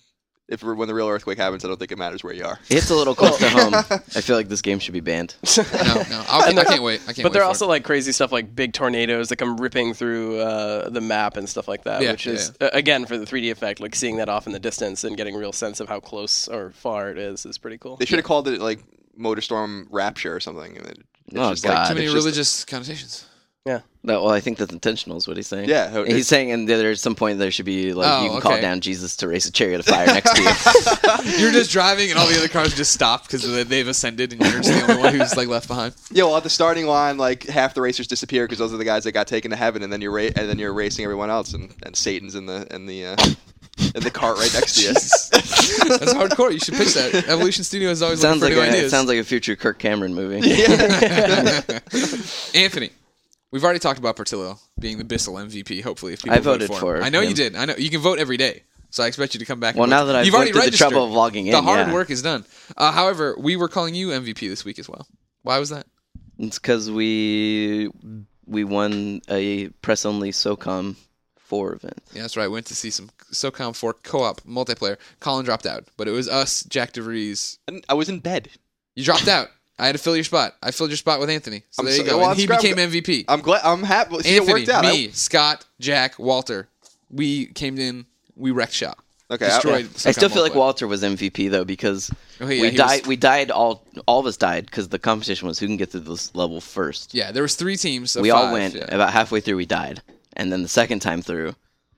if we're, when the real earthquake happens, I don't think it matters where you are. It's a little close to home. I feel like this game should be banned. No, no, I'll, I can't wait. I can't. But wait there are for also it. like crazy stuff like big tornadoes that come ripping through uh, the map and stuff like that, Yeah, which is uh, again for the three D effect, like seeing that off in the distance and getting a real sense of how close or far it is is pretty cool. They should have called it like Motorstorm Rapture or something. It's Oh, just God. like too many it's just- religious connotations. Yeah. No, well, I think that's intentional is what he's saying. Yeah, And it's- he's saying, and there's some point there should be like Oh, you can call okay. down Jesus to race a chariot of fire next to you. You're just driving, and all the other cars just stop because they've ascended, and you're just the only one who's like left behind. Yeah, well, at the starting line, like half the racers disappear because those are the guys that got taken to heaven, and then you're ra- and then you're racing everyone else, and, and Satan's in the in the uh, in the cart right next to you. That's hardcore. You should pitch that. Evolution Studios is always sounds looking like for new a, it ideas. sounds like a future Kirk Cameron movie. Anthony, we've already talked about Portillo being the Bissell M V P. Hopefully, if people I vote voted for, for him. I know him. you did. I know you can vote every day. So I expect you to come back. Well, and now vote. that I've You've went already through the registered. trouble of logging in, the hard yeah. work is done. Uh, however, we were calling you M V P this week as well. Why was that? It's because we we won a press only SOCOM four event. Yeah, that's right. We went to see some SOCOM four co-op multiplayer. Colin dropped out, but it was us, Jack DeVries. And I was in bed. You dropped out. I had to fill your spot. I filled your spot with Anthony. So I'm there you so- go. well, and he I'm scrap- became M V P. I'm glad. I'm happy. See, Anthony, it worked out. I- me, Scott, Jack, Walter. We came in. We wrecked shop. Okay, I- Destroyed. I still SOCOM feel like multiplayer. Walter was M V P though because Oh, yeah, we he died. was- We died all. All of us died because the competition was who can get to this level first. Yeah, there was three teams. Of we five, all went yeah. about halfway through. We died, and then the second time through,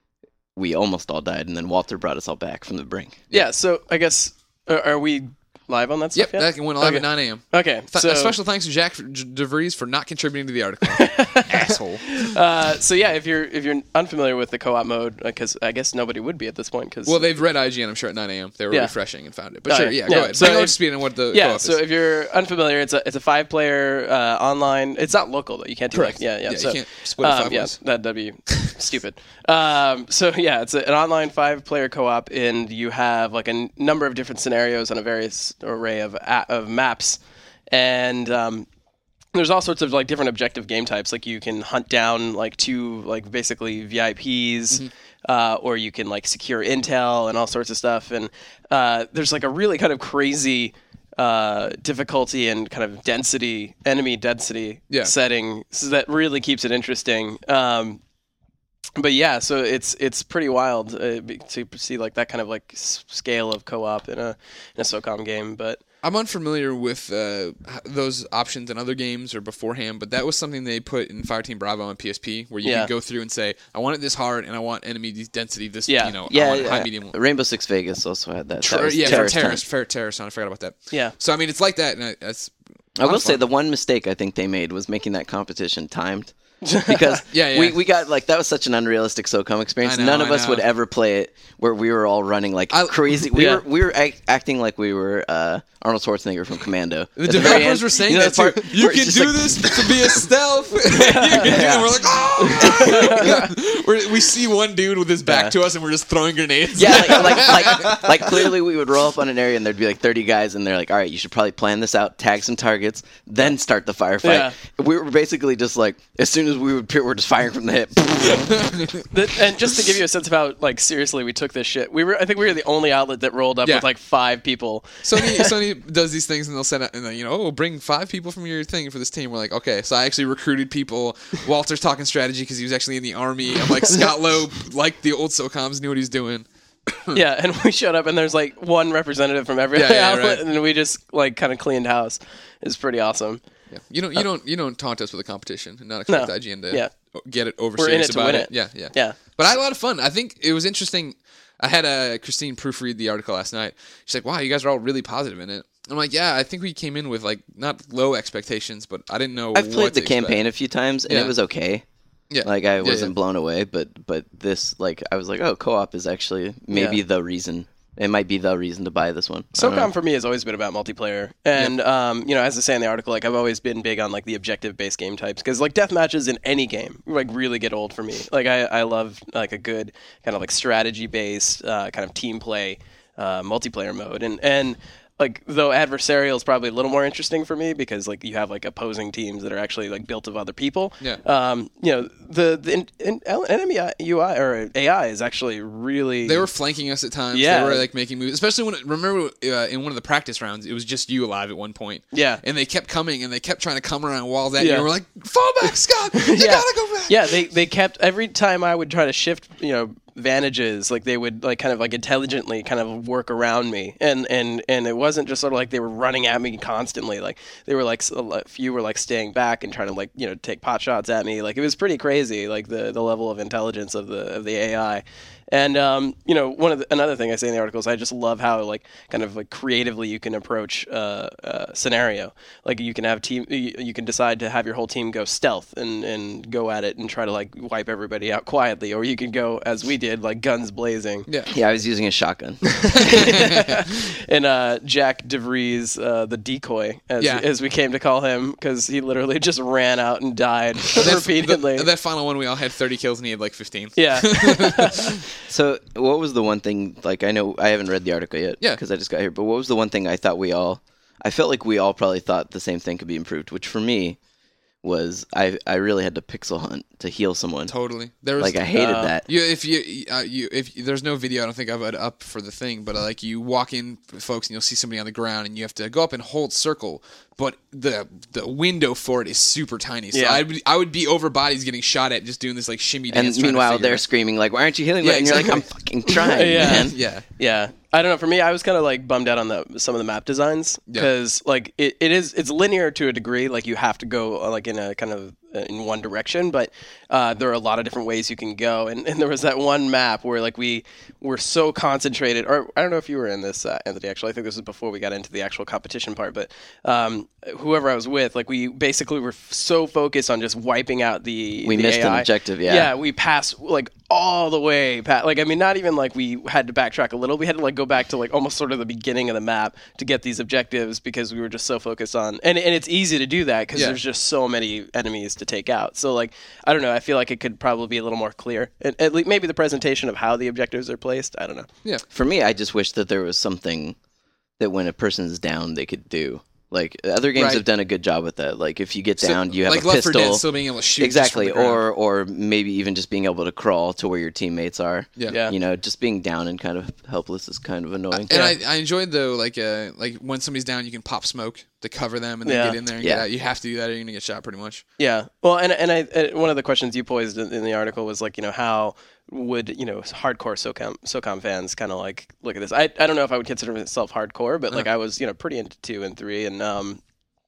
we almost all died, and then Walter brought us all back from the brink. Yeah. So I guess uh, are we live on that Yep, stuff yet? that can win live Okay. at nine a.m. Okay. Th- So a special thanks to Jack DeVries for not contributing to the article. Asshole. uh, so yeah, if you're if you're unfamiliar with the co-op mode, because I guess nobody would be at this point, because Well, they've read I G N, I'm sure, at nine a.m. They were Yeah. refreshing and found it. But Oh, sure, yeah. yeah, go Yeah, ahead. so Bring up to if- speed on what the yeah. co-op So is. if you're unfamiliar, it's a it's a five player uh, online. It's not local though. You can't do Correct. like yeah yeah. Yeah, you so, can't split it um, five yeah, ways. that that'd be stupid. Um, so yeah, it's a, an online five player co-op, and you have like a n- number of different scenarios on a various array of a- of maps, and um, there's all sorts of like different objective game types. Like you can hunt down like two like basically V I Ps, Mm-hmm. uh, or you can like secure intel and all sorts of stuff. And uh, there's like a really kind of crazy uh, difficulty and kind of density, enemy density Yeah. setting, so that really keeps it interesting. Um, but yeah, so it's it's pretty wild uh, be- to see like that kind of like s- scale of co-op in a in a SOCOM game, but. I'm unfamiliar with uh, h- those options in other games or beforehand, but that was something they put in Fireteam Bravo on P S P, where you Yeah. could go through and say, I want it this hard, and I want enemy density this, Yeah. you know, I Yeah, want high, yeah. medium. Rainbow Six Vegas also had that. Ter- that was yeah, terrorist for time. terrorist, fair terrorist. I forgot about that. Yeah. So I mean, it's like that, and I, that's. I will say the one mistake I think they made was making that competition timed. Because Yeah, yeah. we we got like that was such an unrealistic SOCOM experience. I know, None of I us would know. ever play it where we were all running like I- crazy. We Yeah. were we were act, acting like we were uh, Arnold Schwarzenegger from Commando. The At very developers end, were saying you know, that the part too. You where it's can just do like- this to be a stealth. You can do it. We're like, oh! we're, we see one dude with his back Yeah. to us, and we're just throwing grenades. Yeah, like, like, like, like clearly we would roll up on an area and there'd be like thirty guys and they're like, all right, you should probably plan this out, tag some targets, then start the firefight. Yeah. We were basically just like, as soon as we would appear, we're just firing from the hip. The, and just to give you a sense of how like seriously we took this shit, we were I think we were the only outlet that rolled up Yeah. with like five people. Sony Sony does these things, and they'll send out, and then, you know, oh, bring five people from your thing for this team. We're like, okay, so I actually recruited people. Walter's talking strategy because he was actually in the army. I'm like, Scott Loeb, like the old SOCOMs, knew what he's doing. Yeah, and we showed up and there's like one representative from every Yeah, yeah, outlet, right. and we just like kind of cleaned house. It's pretty awesome. Yeah. You don't, you don't, you don't taunt us with a competition and not expect No. I G N to Yeah. get it over We're in serious it to about win it. it. Yeah, yeah, Yeah. But I had a lot of fun. I think it was interesting. I had uh, Christine proofread the article last night. She's like, "Wow, you guys are all really positive in it." I'm like, "Yeah, I think we came in with like not low expectations, but I didn't know." I've what played the to campaign expect. a few times and Yeah. it was okay. Yeah, Like I Yeah, wasn't yeah. blown away, but but this like I was like, oh, co-op is actually maybe Yeah. the reason. It might be the reason to buy this one. I don't know. SOCOM for me has always been about multiplayer, and um, you know, as I say in the article, like I've always been big on like the objective-based game types because like death matches in any game like really get old for me. Like I, I love like a good kind of like strategy-based uh, kind of team play uh, multiplayer mode, and and like though adversarial is probably a little more interesting for me because like you have like opposing teams that are actually like built of other people. Yeah. Um, you know, the the in, in, enemy U I or A I is actually really. They were flanking us at times. Yeah. They were like making moves, especially when remember uh, in one of the practice rounds, it was just you alive at one point. Yeah. And they kept coming and they kept trying to come around walls at you. Yeah. And we're like, fall back, Scott. You yeah. gotta go back. Yeah. They they kept every time I would try to shift, you know. Vantages like they would like kind of like intelligently kind of work around me and and and it wasn't just sort of like they were running at me constantly like they were like a few were like staying back and trying to like you know take pot shots at me like it was pretty crazy like the the level of intelligence of the of the A I. And um, you know, one of the, another thing I say in the article is I just love how like kind of like creatively you can approach uh, a scenario. Like you can have team, you, you can decide to have your whole team go stealth and, and go at it and try to like wipe everybody out quietly, or you can go as we did, like guns blazing. Yeah. Yeah, I was using a shotgun. And uh, Jack DeVries, uh, the decoy, as Yeah. as we came to call him, because he literally just ran out and died That- repeatedly. That, that final one, we all had thirty kills and he had like fifteen. yeah. So, what was the one thing, like, I know I haven't read the article yet, Yeah. because I just got here, but what was the one thing I thought we all, I felt like we all probably thought the same thing could be improved, which for me was I I really had to pixel hunt to heal someone. Totally. There was Like, I hated uh, that. You, if you, uh, you, if there's no video, I don't think I've it up for the thing, but uh, like you walk in, folks, and you'll see somebody on the ground, and you have to go up and hold circle, but the the window for it is super tiny. So Yeah. I would I would be over bodies getting shot at, just doing this like shimmy And dance. trying to meanwhile, figure they're it. screaming, like, why aren't you healing? Yeah, me? And you're like, I'm exactly. fucking trying, Yeah. man. Yeah. Yeah. I don't know. For me, I was kind of like bummed out on the some of the map designs because like it, it is it's linear to a degree. Like you have to go uh, like in a kind of uh, in one direction, but uh, there are a lot of different ways you can go. And, and there was that one map where like we were so concentrated. Or I don't know if you were in this, uh, Anthony. Actually, I think this was before we got into the actual competition part. But um, whoever I was with, like we basically were f- so focused on just wiping out the We the missed A I. an objective, yeah. Yeah, we passed like all the way past. Like I mean, not even like we had to backtrack a little. We had to like go back to like almost sort of the beginning of the map to get these objectives because we were just so focused on. And and it's easy to do that because Yeah. there's just so many enemies to take out. So like I don't know. I feel like it could probably be a little more clear. At, at least maybe the presentation of how the objectives are placed. I don't know. Yeah. For me, I just wish that there was something that when a person's down, they could do. Like, other games Right. have done a good job with that. Like, if you get So, down, you have like a Left four pistol. Dead, still being able to shoot Exactly, just from the ground. or or maybe even just being able to crawl to where your teammates are. Yeah. Yeah. You know, just being down and kind of helpless is kind of annoying. And I, I enjoyed though, like uh, like when somebody's down, you can pop smoke to cover them and then Yeah. get in there and Yeah. get out. You have to do that, or you're gonna get shot pretty much. Yeah. Well, and and I and one of the questions you posed in, in the article was like, you know, how would you know hardcore SOCOM SOCOM fans kind of like look at this? I I don't know if I would consider myself hardcore, but like I was you know pretty into two and three, and um,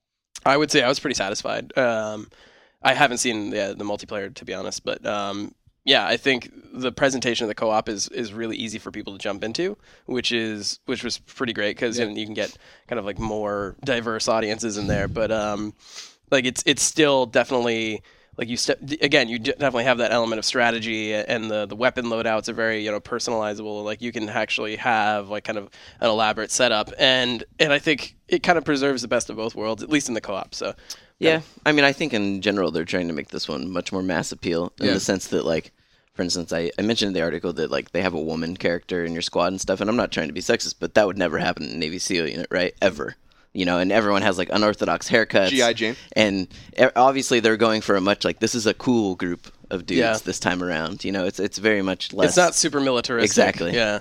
I would say I was pretty satisfied. Um, I haven't seen the the multiplayer to be honest, but um. Yeah, I think the presentation of the co-op is, is really easy for people to jump into, which is which was pretty great because Yeah. you can get kind of like more diverse audiences in there. But um, like it's it's still definitely like you step again. You d- definitely have that element of strategy, and the, the weapon loadouts are very you know personalizable. Like you can actually have like kind of an elaborate setup, and and I think it kind of preserves the best of both worlds, at least in the co-op. So. Yeah, I mean, I think in general they're trying to make this one much more mass appeal in Yeah. the sense that, like, for instance, I, I mentioned in the article that, like, they have a woman character in your squad and stuff, and I'm not trying to be sexist, but that would never happen in Navy SEAL unit, right? Ever. You know, and everyone has, like, unorthodox haircuts. G I. Jane. And e- obviously they're going for a much, like, this is a cool group of dudes Yeah. this time around. You know, it's it's very much less... It's not super militaristic. Exactly. Yeah.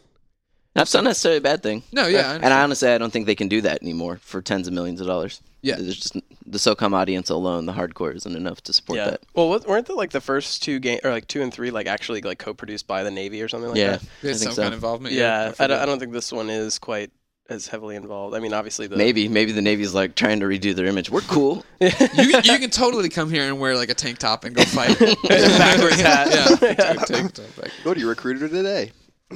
That's not necessarily a bad thing. No, yeah, I And I honestly, I don't think they can do that anymore for tens of millions of dollars. Yeah. There's just the SOCOM audience alone, the hardcore isn't enough to support Yeah. that. Well, what, weren't the like the first two game or like two and three like actually like co-produced by the Navy or something like Yeah. that? I There's think some so. kind of involvement. Yeah, I, forget. don't, I don't think this one is quite as heavily involved. I mean, obviously the Maybe, maybe the Navy's like trying to redo their image. We're cool. you, you can totally come here and wear like a tank top and go fight. backwards hat. yeah, tank, tank top back. Go to your recruiter today.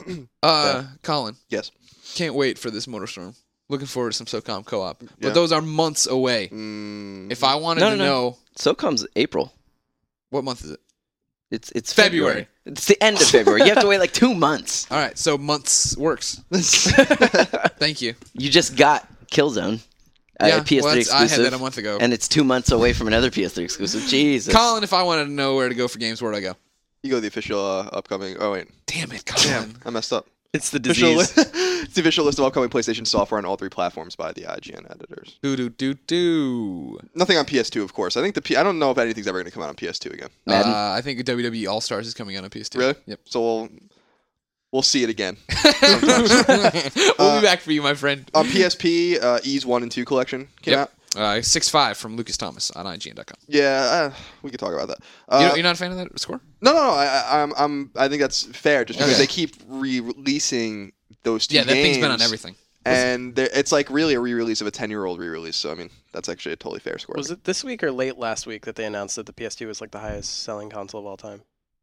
Uh, Colin, Yes. can't wait for this Motorstorm. Looking forward to some SOCOM co-op, but Yeah. those are months away. Mm, If I wanted No, to no, no. know SOCOM's April. what month is it. It's it's February. February. It's the end of February. You have to wait like two months. All right, so months works. Thank you. You just got Killzone, uh, Yeah, P S three well, that's- I had exclusive. that a month ago. And it's two months away from another P S three exclusive. Jesus. Colin, if I wanted to know where to go for games, where'd I go? you go to the official uh, upcoming. Oh wait, Damn it, Colin. I messed up. It's the Official disease. li- It's the official list of upcoming PlayStation software on all three platforms by the I G N editors. Do do do do. Nothing on P S two, of course. I think the P- I don't know if anything's ever going to come out on P S two again. Madden? Uh, I think W W E All Stars is coming out on P S two. Really? Yep. So we'll we'll see it again. we'll be back for you, my friend. On P S P, uh, E's one and two collection came Yep. out. Uh, six five from Lucas Thomas on I G N dot com. Yeah, uh, we could talk about that. Uh, you know, you're not a fan of that score? no, no, no. I, I, I'm, I'm, I think that's fair, just because Okay. they keep re-releasing those two Yeah, that games. thing's been on everything. And they're- it's like really a re-release of a ten-year-old re-release. So I mean, that's actually a totally fair score. Was it this week or late last week that they announced that the P S two was like the highest selling console of all time?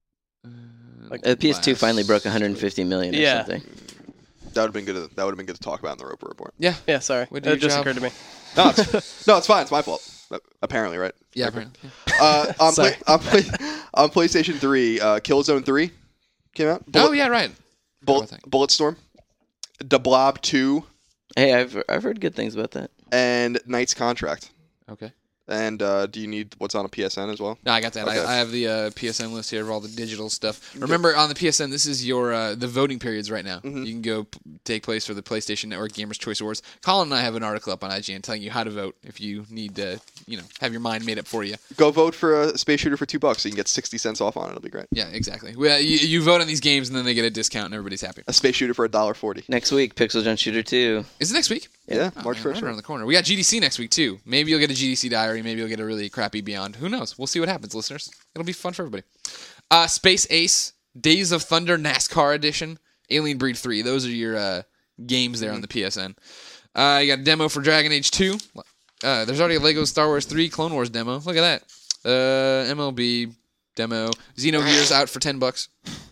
Like Uh, P S two last- finally broke one hundred fifty million or Yeah. something. That would have been good. To, that would have been good to talk about in the Roper Report. Yeah. Yeah, sorry. What It did your just job? occurred to me. No, it's, no, it's fine. It's my fault. Uh, Apparently, right? Yeah, apparently. Uh, on, play, Sorry. on, play, on PlayStation three, uh, Killzone three came out. Bullet, Oh, yeah, right. Bullet, How about that? Bulletstorm, The Blob two, Hey, I've I've heard good things about that. and Knight's Contract. Okay. And uh, do you need what's on a P S N as well? No, I got that. Okay. I, I have the uh, P S N list here of all the digital stuff. Remember, on the P S N, this is your uh, the voting periods right now. Mm-hmm. You can go p- take place for the PlayStation Network Gamers Choice Awards. Colin and I have an article up on I G N telling you how to vote if you need to, you know, have your mind made up for you. Go vote for a space shooter for two bucks, so you can get sixty cents off on it. It'll be great. Yeah, exactly. Well, you, you vote on these games and then they get a discount and everybody's happy. A space shooter for a dollar forty. Next week, Pixel Junk Shooter two. Is it next week? Yeah, Oh, March man, first. right around the corner. We got G D C next week too. Maybe you'll get a G D C diary. Maybe you'll get a really crappy Beyond. Who knows? We'll see what happens, listeners. It'll be fun for everybody. Uh, Space Ace, Days of Thunder NASCAR Edition, Alien Breed three. Those are your uh, games there on the P S N. Uh, you got a demo for Dragon Age two. Uh, there's already a Lego Star Wars three Clone Wars demo. Look at that. Uh, M L B demo. Xenogears out for ten bucks.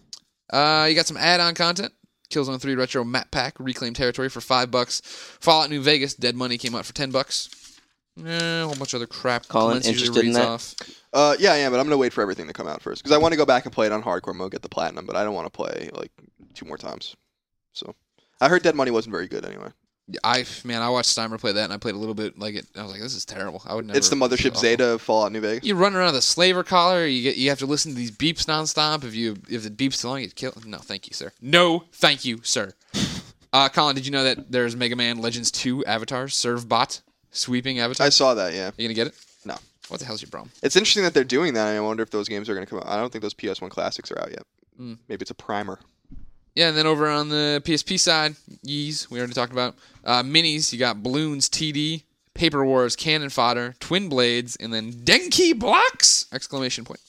Uh, you got some add-on content. Killzone three Retro Map Pack, Reclaim Territory for five bucks. Fallout New Vegas, Dead Money came out for ten bucks. Eh, a whole bunch of other crap. Colin, Lens usually interested in reads that? Off. Uh, yeah, I am, but I'm gonna wait for everything to come out first because I want to go back and play it on hardcore mode, get the platinum, but I don't want to play like two more times. So I heard Dead Money wasn't very good anyway. Yeah, I man, I watched Steimer play that and I played a little bit like it. I was like, this is terrible. I would never. It's the Mothership awful. Zeta of Fallout New Vegas. You run around with a slaver collar. You get. You have to listen to these beeps nonstop. If you if the beeps too long, you get killed. No, thank you, sir. No, thank you, sir. Uh, Colin, did you know that there's Mega Man Legends two avatars, Serve Bot, sweeping avatar? I saw that. Yeah. You gonna get it? No. What the hell's your problem? It's interesting that they're doing that. And I wonder if those games are gonna come out. I don't think those P S one classics are out yet. Mm. Maybe it's a primer. Yeah, and then over on the P S P side, Yeez, we already talked about. Uh, minis, you got Balloons T D, Paper Wars, Cannon Fodder, Twin Blades, and then Denki Blocks! Exclamation point.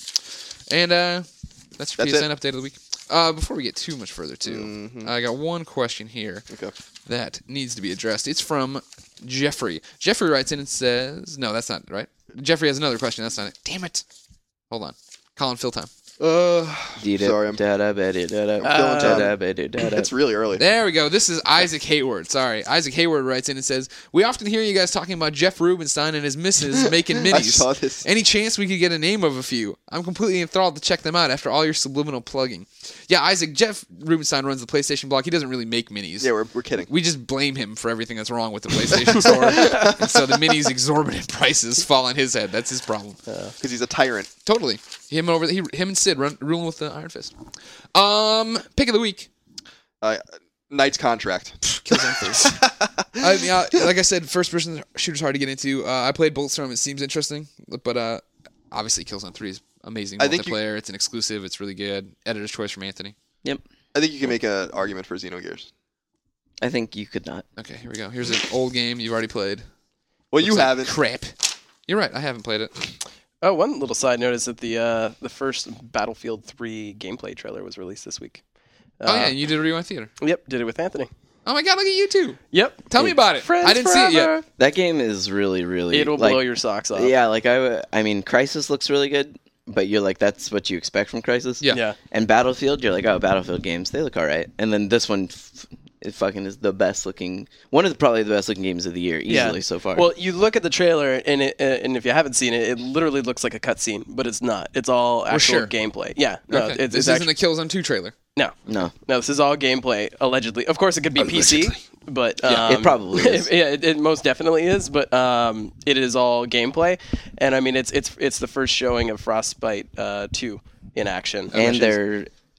And uh, that's your That's P S N it. update of the week. Uh, before we get too much further, too, Mhm. I got one question here Okay. that needs to be addressed. It's from Jeffrey. Jeffrey writes in and says, no, that's not right. Jeffrey has another question. That's not it. Damn it. Hold on. Colin, fill time. Uh, Dee-da, sorry, I'm, da-da, ba-dee-da-da, I'm feeling da-da, time. ba-dee-da-da. It's really early. There we go. This is Isaac Hayward. Sorry. Isaac Hayward writes in and says, we often hear you guys talking about Jeff Rubenstein and his missus making minis. I saw this. Any chance we could get a name of a few? I'm completely enthralled to check them out after all your subliminal plugging. Yeah, Isaac, Jeff Rubenstein runs the PlayStation blog. He doesn't really make minis. Yeah, we're, we're kidding. We just blame him for everything that's wrong with the PlayStation Store. And so the minis' exorbitant prices fall on his head. That's his problem. Because he's a tyrant. Totally. Him over the, he, him and Sid run, ruling with the Iron Fist. Um, pick of the week. Uh, Knight's Contract. Killzone three. I mean, uh, like I said, first person shooter's hard to get into. Uh, I played Bulletstorm. It seems interesting, but uh, obviously Killzone three is amazing I think you- multiplayer. It's an exclusive. It's really good. Editor's choice from Anthony. Yep. I think you can make an argument for Xenogears. I think you could not. Okay, here we go. Here's an old game you've already played. Well, you Looks like haven't. Crap. You're right. I haven't played it. Oh, one little side note is that the uh, the first Battlefield three gameplay trailer was released this week. Uh, oh yeah, and you did a Rewind Theater. Yep, did it with Anthony. Oh my God, look at you too. Yep. Tell me about it. Friends I didn't see it yet. forever. That game is really, really. It'll like, blow your socks off. Yeah, like I, w- I mean, Crysis looks really good, but you're like, that's what you expect from Crysis. Yeah. Yeah. And Battlefield, you're like, oh, Battlefield games, they look all right. And then this one, f- it fucking is the best looking, one of the probably the best looking games of the year, easily so far. Well, you look at the trailer, and it, uh, and if you haven't seen it, it literally looks like a cutscene, but it's not. It's all actual sure. gameplay. Yeah. No, Okay. it's, this it's isn't actu- a Killzone two trailer. no. no, No, this is all gameplay, allegedly. Of course, it could be P C, but um, it probably is. yeah, it, it most definitely is. But um, it is all gameplay, and I mean, it's it's it's the first showing of Frostbite uh, two in action, and which is- they're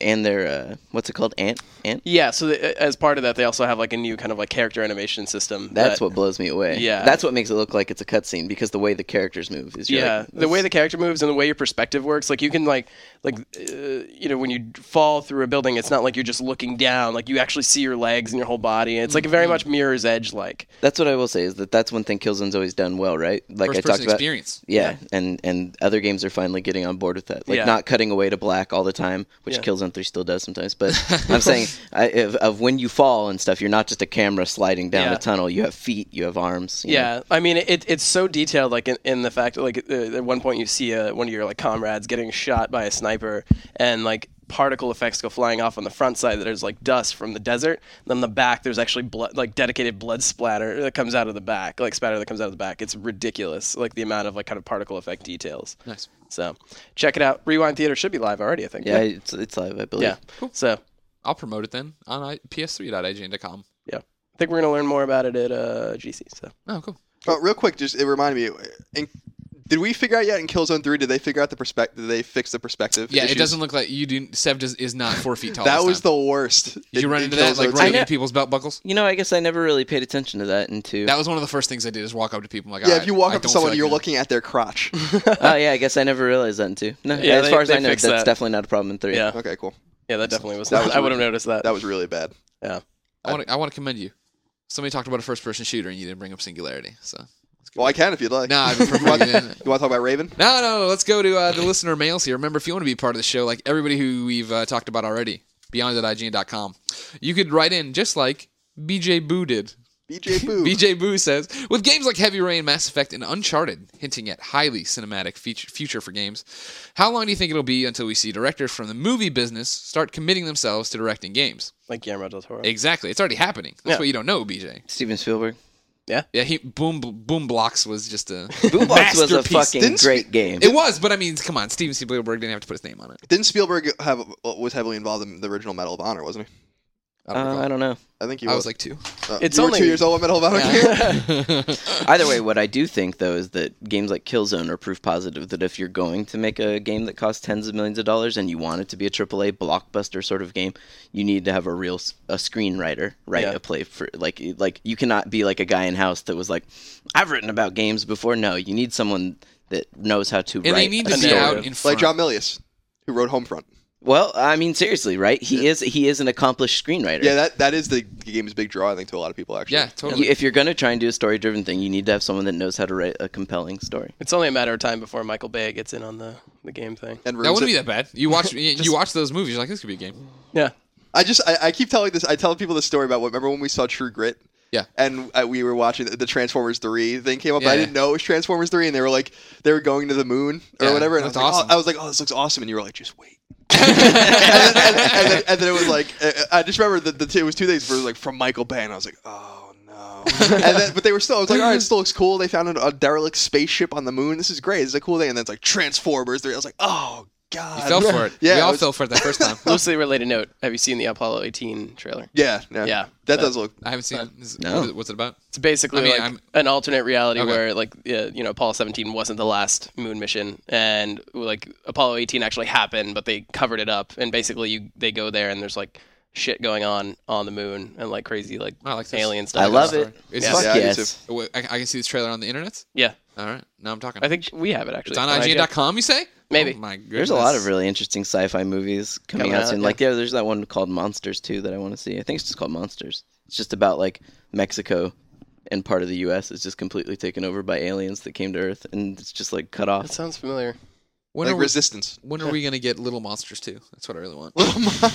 and their uh, what's it called? Ant Ant. Yeah, so the, as part of that, they also have like a new kind of like character animation system. That's that, what blows me away. Yeah. That's what makes it look like it's a cutscene because the way the characters move is. Yeah, like, the way the character moves and the way your perspective works, like you can like like uh, you know when you fall through a building, it's not like you're just looking down. Like you actually see your legs and your whole body. It's like very much Mirror's Edge like. That's what I will say is that that's one thing Killzone's always done well, right? Like First I talked person about. experience. Yeah, and and other games are finally getting on board with that. Like Yeah. not cutting away to black all the time, which Yeah. Killzone three still does sometimes. But I'm saying I, of, of when you fall and stuff, you're not just a camera sliding down Yeah. a tunnel. You have feet, you have arms. you know? Yeah, I mean it, it's so detailed. Like in, in the fact, that, like uh, at one point you see uh, one of your like comrades getting shot by a sniper, and like particle effects go flying off on the front side. That there's like dust from the desert. Then the back, there's actually blood, like dedicated blood splatter that comes out of the back, like spatter that comes out of the back. It's ridiculous, like the amount of like kind of particle effect details. Nice. So check it out. Rewind Theater should be live already, I think. Yeah, it's it's live, I believe. Yeah. So I'll promote it then on I- P S three dot I G N dot com. yeah, I think we're gonna learn more about it at uh, G C. So Oh, cool. Oh, real quick, just it reminded me. In, did we figure out yet in Killzone three? Did they figure out the perspective? Did they fix the perspective? Yeah, issues? it doesn't look like you do. Sev does, is not four feet tall. That this was time. the worst. Did you in- run in into that, like Killzone running two. into people's belt buckles? You know, I guess I never really paid attention to that until. That was one of the first things I did is walk up to people. I'm like, Yeah, "All if you right, walk I up to don't someone, feel like you're it." looking at their crotch. Oh yeah, I guess I never realized that until. No, Yeah, as they- far as they I know, that's fixed that. definitely not a problem in three. yeah, Okay, cool. yeah, that definitely was. That Not, was I would have really- noticed that. That was really bad. yeah. I want to. I want to commend you. Somebody talked about a first-person shooter and you didn't bring up Singularity. So. Well, I can if you'd like. Nah, I prefer you, want, you you didn't. want to talk about Raven? No, no, let's go to uh, the listener mails here. Remember, if you want to be part of the show, like everybody who we've uh, talked about already, beyond at I G N dot com, you could write in just like B J Boo did. B J Boo. B J Boo says, with games like Heavy Rain, Mass Effect, and Uncharted hinting at highly cinematic feature, future for games, how long do you think it'll be until we see directors from the movie business start committing themselves to directing games? Like Guillermo del Toro. Exactly. It's already happening. That's Yeah. what you don't know, B J. Steven Spielberg. Yeah. Yeah, he Boom Boom Blocks was just a Boombox was a masterpiece. fucking Didn't great game. It was, but I mean, come on, Steven Spielberg didn't have to put his name on it. Didn't Spielberg have was heavily involved in the original Medal of Honor, wasn't he? I don't Uh, recall. I don't know. I think he I was. was like two. uh, It's you were only- two years old when Medal of Honor came. Either way, what I do think though is that games like Killzone are proof positive that if you're going to make a game that costs tens of millions of dollars and you want it to be a triple A blockbuster sort of game, you need to have a real s- a screenwriter write Yeah. a play for like like you cannot be like a guy in house that was like, I've written about games before. No, you need someone that knows how to And write they need a to be story. out in front. Like John Milius, who wrote Homefront. Well, I mean, seriously, right? He is he is an accomplished screenwriter. Yeah, that that is the game's big draw, I think, to a lot of people. Actually. Yeah, totally. You- if you're going to try and do a story-driven thing, you need to have someone that knows how to write a compelling story. It's only a matter of time before Michael Bay gets in on the, the game thing. And That ruins wouldn't it. be that bad. You watch you, you watch those movies, you're like, this could be a game. Yeah. I just I, I keep telling this. I tell people the story about what. Remember when we saw True Grit? Yeah. And uh, we were watching the, the Transformers three thing came up. Yeah, I yeah. didn't know it was Transformers three, and they were like they were going to the moon or Yeah, whatever. And I was, that's like, awesome. oh, I was like, oh, this looks awesome, and you were like, just wait. and, then, and, then, and, then, and then it was like uh, I just remember the, the two, it was two things where it was like from Michael Bay, and I was like, oh no. and then, but they were still. I was like, all right, it still looks cool. They found a, a derelict spaceship on the moon. This is great. It's a cool thing. And then it's like Transformers three. I was like, oh god. You fell for it. Yeah, we I all was- fell for it that first time. Loosely related note. Have you seen the Apollo eighteen trailer? Yeah, yeah, Yeah. That does look. I haven't seen it. Is- No. what is it- What's it about? It's basically I mean, like I'm- an alternate reality Okay. where, like, uh, you know, Apollo seventeen wasn't the last moon mission, and like Apollo eighteen actually happened, but they covered it up. And basically, you they go there, and there's like shit going on on the moon, and like crazy like, I like this. alien stuff. I love Story. it. Is Fuck this- Yeah, I do yes. Oh, wait, I, I can see this trailer on the internet. Yeah, All right, now I'm talking. I think we have it actually. it's on I G N dot com. You say? Maybe. Oh, my goodness. There's a lot of really interesting sci-fi movies coming, Coming out out, soon. yeah. Like, yeah, there's that one called Monsters too that I want to see. I think it's just called Monsters. It's just about like Mexico and part of the U S is just completely taken over by aliens that came to Earth, and it's just like cut off. That sounds familiar. When like are we, Resistance. when are we gonna get Little Monsters two? That's what I really want.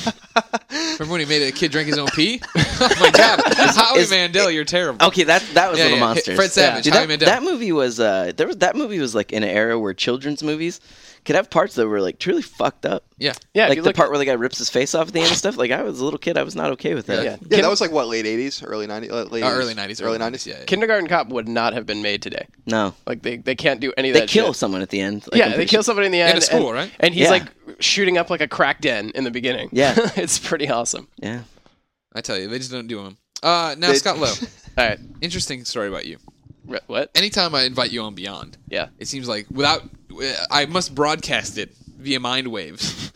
Remember when he made a kid drink his own pee? Oh my god, Howie is- Mandel, you're terrible. Okay, that that was Yeah, Little yeah. Monsters. Fred Savage, Dude, Howie that, Mandel. that movie was uh, there was that movie was like in an era where children's movies could have parts that were like truly fucked up. Yeah, Yeah, if like you the look part at- where the guy rips his face off at the end and stuff. Like I was a little kid, I was not okay with that. Yeah. Yeah, that was like what, late eighties, early nineties, uh, late Uh, 80s? early nineties, early nineties. Yeah, yeah. Kindergarten Cop would not have been made today. No, Like they, they can't do any of they that kill shit. someone at the end. Like, Yeah, I'm they pretty kill sure. somebody in the end. a school, and, right? And he's Yeah. like shooting up like a crack den in the beginning. Yeah. It's pretty awesome. Yeah. I tell you, they just don't do them. Uh, now They- Scott Lowe, All right. interesting story about you. Re- What? Anytime I invite you on Beyond, Yeah. it seems like without I must broadcast it via mind waves.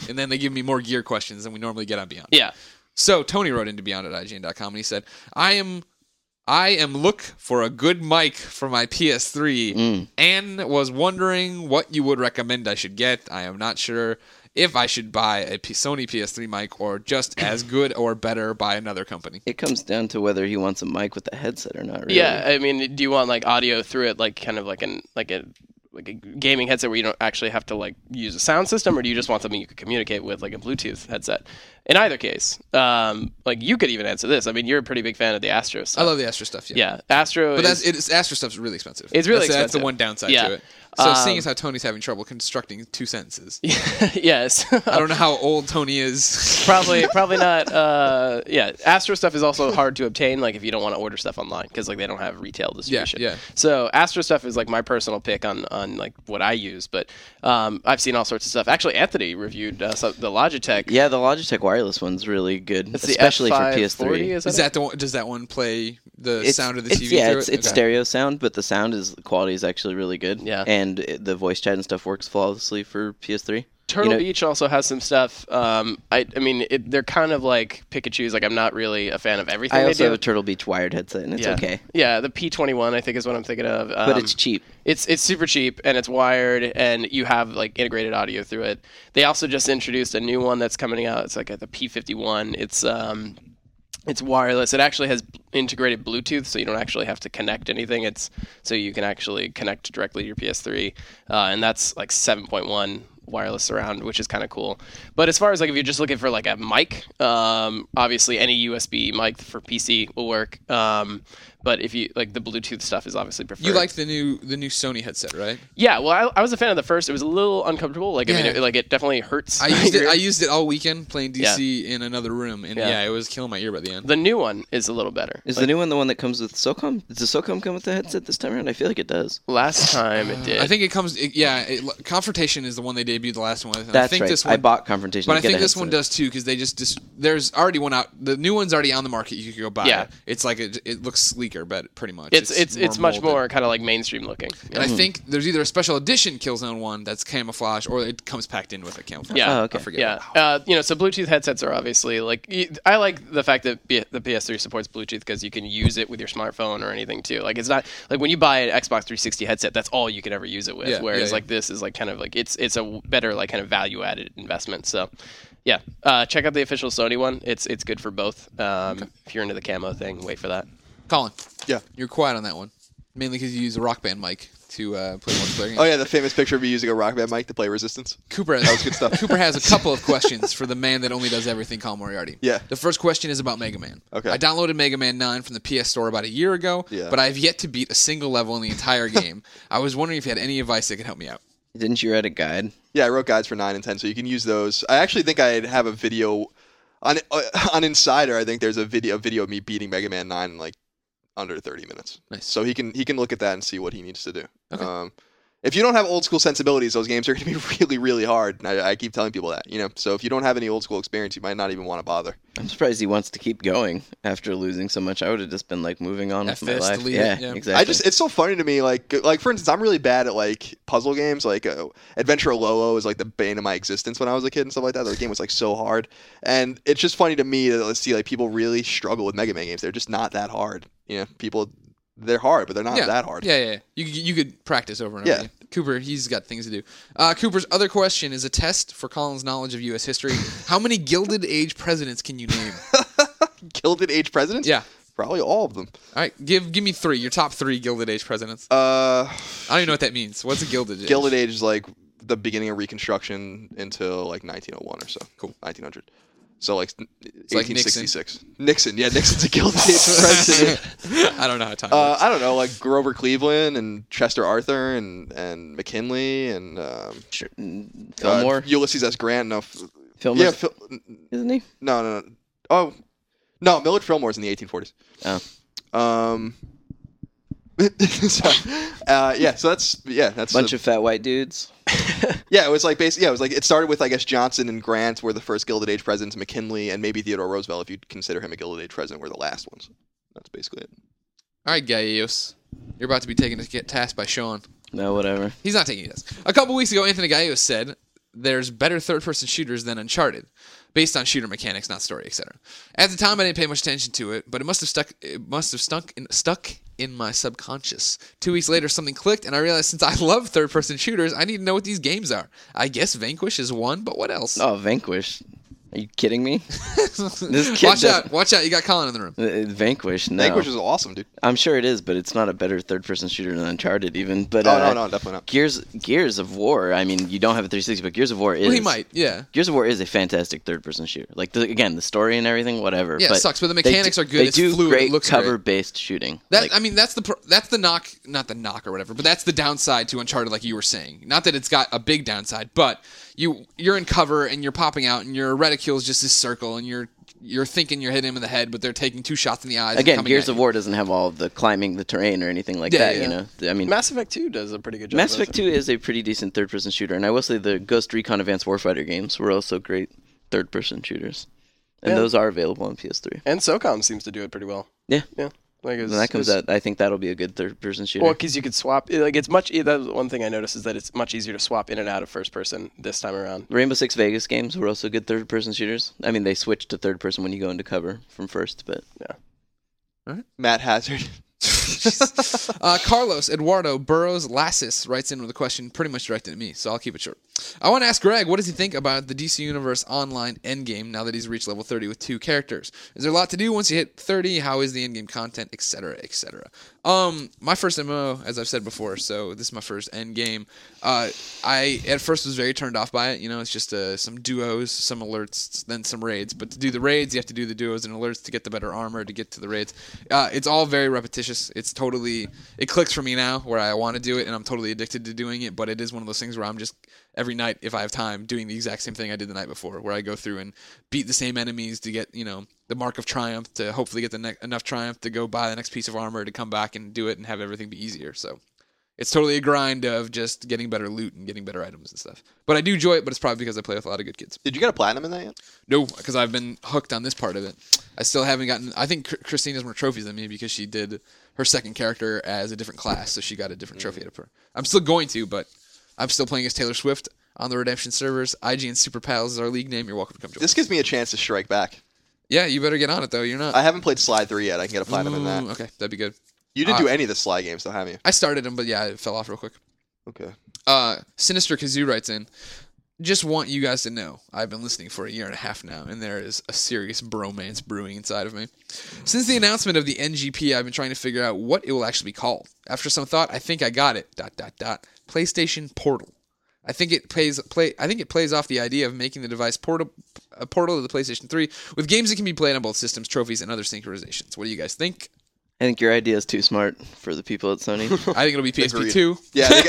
and then they give me more gear questions than we normally get on Beyond. Yeah. So Tony wrote into Beyond at I G N dot com and he said, I am I am look for a good mic for my P S three Mm. and was wondering what you would recommend I should get. I am not sure if I should buy a P- Sony P S three mic or just as good or better by another company. It comes down to whether he wants a mic with a headset or not. Really. Yeah, I mean, do you want like audio through it, like kind of like an like a like a gaming headset where you don't actually have to like use a sound system, or do you just want something you can communicate with, like a Bluetooth headset? In either case, um, like you could even answer this. I mean, you're a pretty big fan of the Astro stuff. I love the Astro stuff. Yeah, Yeah, Astro. but is, that's it's Astro stuff's really expensive. It's really that's, That's expensive. the one downside Yeah. to it. So Um, seeing as how Tony's having trouble constructing two sentences, yes. I don't know how old Tony is. probably probably not uh yeah Astro stuff is also hard to obtain, like if you don't want to order stuff online, because like they don't have retail distribution. yeah. So Astro stuff is like my personal pick on on like what I use, but um I've seen all sorts of stuff. Actually, Anthony reviewed uh, some, the Logitech. Yeah, the Logitech wireless one's really good, It's the especially for F P S five forty, three. is that, Is it? that the one, does that one play the It's- sound of the it's- T V? Yeah, through it's, it? it's Okay. stereo sound, but the sound is the quality is actually really good. Yeah. and it, the voice chat and stuff works flawlessly for P S three. Turtle You know- Beach also has some stuff. Um, I, I mean, it, they're kind of like pick and choose. Like, I'm not really a fan of everything I they also do. have a Turtle Beach wired headset, and it's yeah. okay, Yeah, the P twenty-one I think is what I'm thinking of. Um, but it's cheap. It's it's super cheap, and it's wired, and you have like integrated audio through it. They also just introduced a new one that's coming out. It's like a, the P fifty-one. It's um, it's wireless. It actually has integrated Bluetooth, so you don't actually have to connect anything. It's so you can actually connect directly to your P S three, uh, and that's like seven point one wireless surround, which is kind of cool. But as far as like if you're just looking for like a mic, um, obviously any U S B mic for P C will work. Um, but if you like the Bluetooth stuff is obviously preferred. You like the new the new Sony headset, right? Yeah, well, I, I was a fan of the first. It was a little uncomfortable. Like, I mean, Yeah. it, like it definitely hurts. I used it. your- I used it all weekend playing D C Yeah. in another room, and Yeah. yeah. it was killing my ear by the end. The new one is a little better. Is the new one the one that comes with SOCOM? Does the SOCOM come with the headset this time around? I feel like it does. Last time it did. I think it comes. It, yeah, it, Confrontation is the one they debuted the last one with. and That's I think right. This one, I bought Confrontation. but to I get think a this one headset. does too because they just, just there's already one out. The new one's already on the market. You could go buy Yeah. it. It's like a, it looks sleeker, but pretty much it's it's it's, much molded. more kind of like mainstream looking. And I think there's either a special edition Killzone one that's camouflage, or it comes packed in with a camouflage. Yeah. Oh, okay. I forget. Yeah, what- uh, you know, so Bluetooth headsets are obviously like y- I like the fact that B- the P S three supports Bluetooth because you can use it with your smartphone or anything too. Like it's not like when you buy an Xbox three sixty headset, that's all you can ever use it with. Yeah, Whereas yeah, yeah. like this is like kind of like it's it's a better like kind of value added investment. So yeah, uh, check out the official Sony one. It's it's good for both. Um, If you're into the camo thing, wait for that. Colin. Yeah. You're quiet on that one, mainly because you use a Rock Band mic to uh, play multiplayer games. Oh yeah, the famous picture of you using a Rock Band mic to play Resistance. Cooper has, That was good stuff. Cooper has a couple of questions for the man that only does everything, Colin Moriarty. Yeah. The first question is about Mega Man. Okay. I downloaded Mega Man nine from the P S Store about a year ago, Yeah. but I have yet to beat a single level in the entire game. I was wondering if you had any advice that could help me out. Didn't you write a guide? Yeah, I wrote guides for nine and ten, so you can use those. I actually think I have a video on uh, on Insider. I think there's a video a video of me beating Mega Man nine in like under thirty minutes. Nice. So he can he can look at that and see what he needs to do. Okay. Um, if you don't have old school sensibilities, those games are going to be really really hard. And I, I keep telling people that, you know. So if you don't have any old school experience, you might not even want to bother. I'm surprised he wants to keep going after losing so much. I would have just been like moving on F with my S, life. delete Yeah, it, yeah. exactly. I just it's so funny to me, like like for instance, I'm really bad at like puzzle games. Like uh, Adventure Lolo is like the bane of my existence when I was a kid and stuff like that. The game was like so hard, and it's just funny to me to see like people really struggle with Mega Man games. They're just not that hard. You know, people they're hard, but they're not yeah. that hard. Yeah, yeah. yeah. You, could- you could practice over and over Yeah. again. Cooper, he's got things to do. Uh, Cooper's other question is a test for Colin's knowledge of U S history. How many Gilded Age presidents can you name? Gilded Age presidents? Yeah. Probably all of them. All right, give give me three. Your top three Gilded Age presidents. Uh, I don't even know what that means. What's a Gilded Age? Gilded Age is like the beginning of Reconstruction until like nineteen oh one or so. Cool. nineteen hundred. So like like eighteen sixty-six. Nixon. Yeah, Nixon's a Gilded Age president. I don't know how time Uh, works. I don't know, like Grover Cleveland and Chester Arthur and, and McKinley and um, Sure. mm, uh, Fillmore, Ulysses S. Grant. No, f- Fillmore, yeah, Phil, isn't he? no, no, no. Oh, no, Millard Fillmore's in the eighteen forties. Oh, Um, sorry. Uh, yeah, so that's yeah, that's bunch a- of fat white dudes. yeah. It was like basically yeah, it was like it started with I guess Johnson and Grant were the first Gilded Age presidents. McKinley and maybe Theodore Roosevelt, if you consider him a Gilded Age president, were the last ones. That's basically it. All right, Gallegos. You're about to be taken to get task by Sean. No, whatever. He's not taking this. A couple weeks ago, Anthony Gallegos said there's better third-person shooters than Uncharted, based on shooter mechanics, not story, et cetera. At the time, I didn't pay much attention to it, but it must have stuck. It must have stuck in, stuck in my subconscious. Two weeks later, something clicked, and I realized since I love third-person shooters, I need to know what these games are. I guess Vanquish is one, but what else? Oh, Vanquish. Are you kidding me? This kid Watch does- out! Watch out! You got Colin in the room. Uh, Vanquish, no. Vanquish is awesome, dude. I'm sure it is, but it's not a better third-person shooter than Uncharted, even. But Oh, uh, no, no, definitely not. Gears, Gears of War. I mean, you don't have a three sixty, but Gears of War is. Well, he might. Yeah. Gears of War is a fantastic third-person shooter. Like the, again, the story and everything, whatever. Yeah, it but sucks, but the they mechanics do- are good. They It's do fluid. It great looks great. cover-based shooting. That Like, I mean, that's the pro- that's the knock, not the knock or whatever, but that's the downside to Uncharted, like you were saying. Not that it's got a big downside, but you you're in cover and you're popping out, and your reticule is just this circle, and you're you're thinking you're hitting him in the head, but they're taking two shots in the eyes. and again, coming Gears at of you. War doesn't have all of the climbing the terrain or anything like Yeah, that. yeah. You know, I mean, Mass Effect two does a pretty good job. Mass of Effect that. two is a pretty decent third-person shooter, and I will say the Ghost Recon Advanced Warfighter games were also great third-person shooters, and Yeah. those are available on P S three. And SOCOM seems to do it pretty well. Yeah, Yeah. Like it's, when that comes it's- out, I think that'll be a good third-person shooter. Well, because you could swap. Like it's much. That's one thing I noticed is that it's much easier to swap in and out of first person this time around. Rainbow Six Vegas games were also good third-person shooters. I mean, they switched to third-person when you go into cover from first, but Matt Hazard. uh, Carlos Eduardo Burrows Lassis writes in with a question pretty much directed at me, so I'll keep it short. I want to ask Greg, what does he think about the D C Universe Online endgame now that he's reached level thirty with two characters? Is there a lot to do once you hit thirty? How is the endgame content, et cetera, et cetera? Um, my first M M O, as I've said before, so this is my first endgame. Uh, I at first was very turned off by it. You know, it's just uh, some duos, some alerts, then some raids. But to do the raids, you have to do the duos and alerts to get the better armor to get to the raids. Uh, it's all very repetitious. It's totally it clicks for me now where I want to do it, and I'm totally addicted to doing it. But it is one of those things where I'm just every night, if I have time, doing the exact same thing I did the night before, where I go through and beat the same enemies to get, you know, the mark of triumph, to hopefully get the ne- enough triumph to go buy the next piece of armor to come back and do it and have everything be easier. So it's totally a grind of just getting better loot and getting better items and stuff. But I do enjoy it, but it's probably because I play with a lot of good kids. Did you get a platinum in that yet? No, because I've been hooked on this part of it. I still haven't gotten... I think Chr- Christine has more trophies than me because she did her second character as a different class, so she got a different trophy out of her. I'm still going to, but I'm still playing as Taylor Swift on the Redemption servers. I G N Super Pals is our league name. You're welcome to come join This us. gives me a chance to strike back. Yeah, you better get on it, though. You're not... I haven't played Sly three yet. I can get a platinum in that. Ooh, okay, that'd be good. You didn't Uh, do any of the Sly games, though, have you? I started them, but yeah, it fell off real quick. Okay. Uh, Sinister Kazoo writes in, just want you guys to know, I've been listening for a year and a half now, and there is a serious bromance brewing inside of me. Since the announcement of the N G P, I've been trying to figure out what it will actually be called. After some thought, I think I got it. Dot dot dot. PlayStation Portal. I think it plays play. I think it plays off the idea of making the device portal a portal to the PlayStation three with games that can be played on both systems, trophies, and other synchronizations. What do you guys think? I think your idea is too smart for the people at Sony. I think it'll be P S P Agreed. two. Yeah, I think,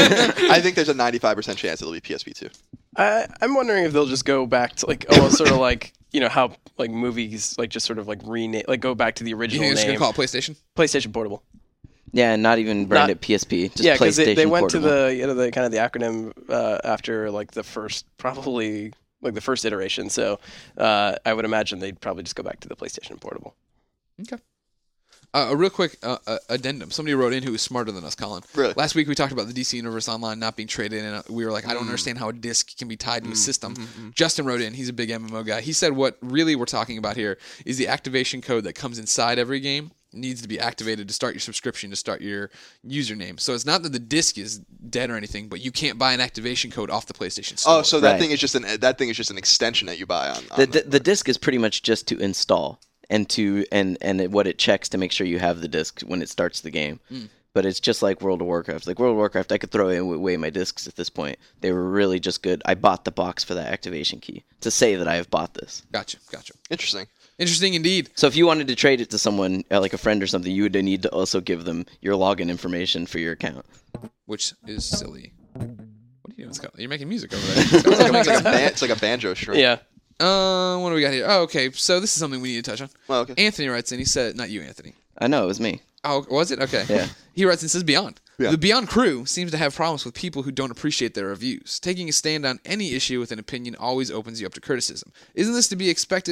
I, I think there's a ninety-five percent chance it'll be P S P two. I, I'm wondering if they'll just go back to like almost sort of like you know how like movies like just sort of like rename like go back to the You original think they're just name. gonna call it PlayStation? PlayStation Portable. Yeah, and not even brand Not- it P S P. Just yeah, because PlayStation they, they went Portable. to the you know the kind of the acronym uh, after like the first probably like the first iteration. So uh, I would imagine they'd probably just go back to the PlayStation Portable. Okay. Uh, a real quick uh, uh, addendum. Somebody wrote in who was smarter than us, Colin. Really? Last week we talked about the D C Universe Online not being traded in. We were like, I don't understand how a disc can be tied to a system. Justin wrote in. He's a big M M O guy. He said what really we're talking about here is the activation code that comes inside every game needs to be activated to start your subscription, to start your username. So it's not that the disc is dead or anything, but you can't buy an activation code off the PlayStation Store. Oh, so that Right. thing is just an that thing is just an extension that you buy on. on the, the the disc is pretty much just to install and to and and it, what it checks to make sure you have the disc when it starts the game. But it's just like World of Warcraft. Like World of Warcraft, I could throw away my discs at this point. They were really just good. I bought the box for that activation key to say that I have bought this. Gotcha, gotcha. Interesting. Interesting indeed. So if you wanted to trade it to someone, uh, like a friend or something, you would need to also give them your login information for your account. Which is silly. What are you doing, Scott? You're making music over there. Sounds like I'm It's making like, a some- ban- it's like a banjo string. Yeah. Uh, what do we got here? Oh, okay. So this is something we need to touch on. Well, okay. Anthony writes in. He said, not you, Anthony. I know, it was me. Oh, was it? Okay. Yeah. He writes and says Beyond. Yeah. The Beyond crew seems to have problems with people who don't appreciate their reviews. Taking a stand on any issue with an opinion always opens you up to criticism. Isn't this to be expected?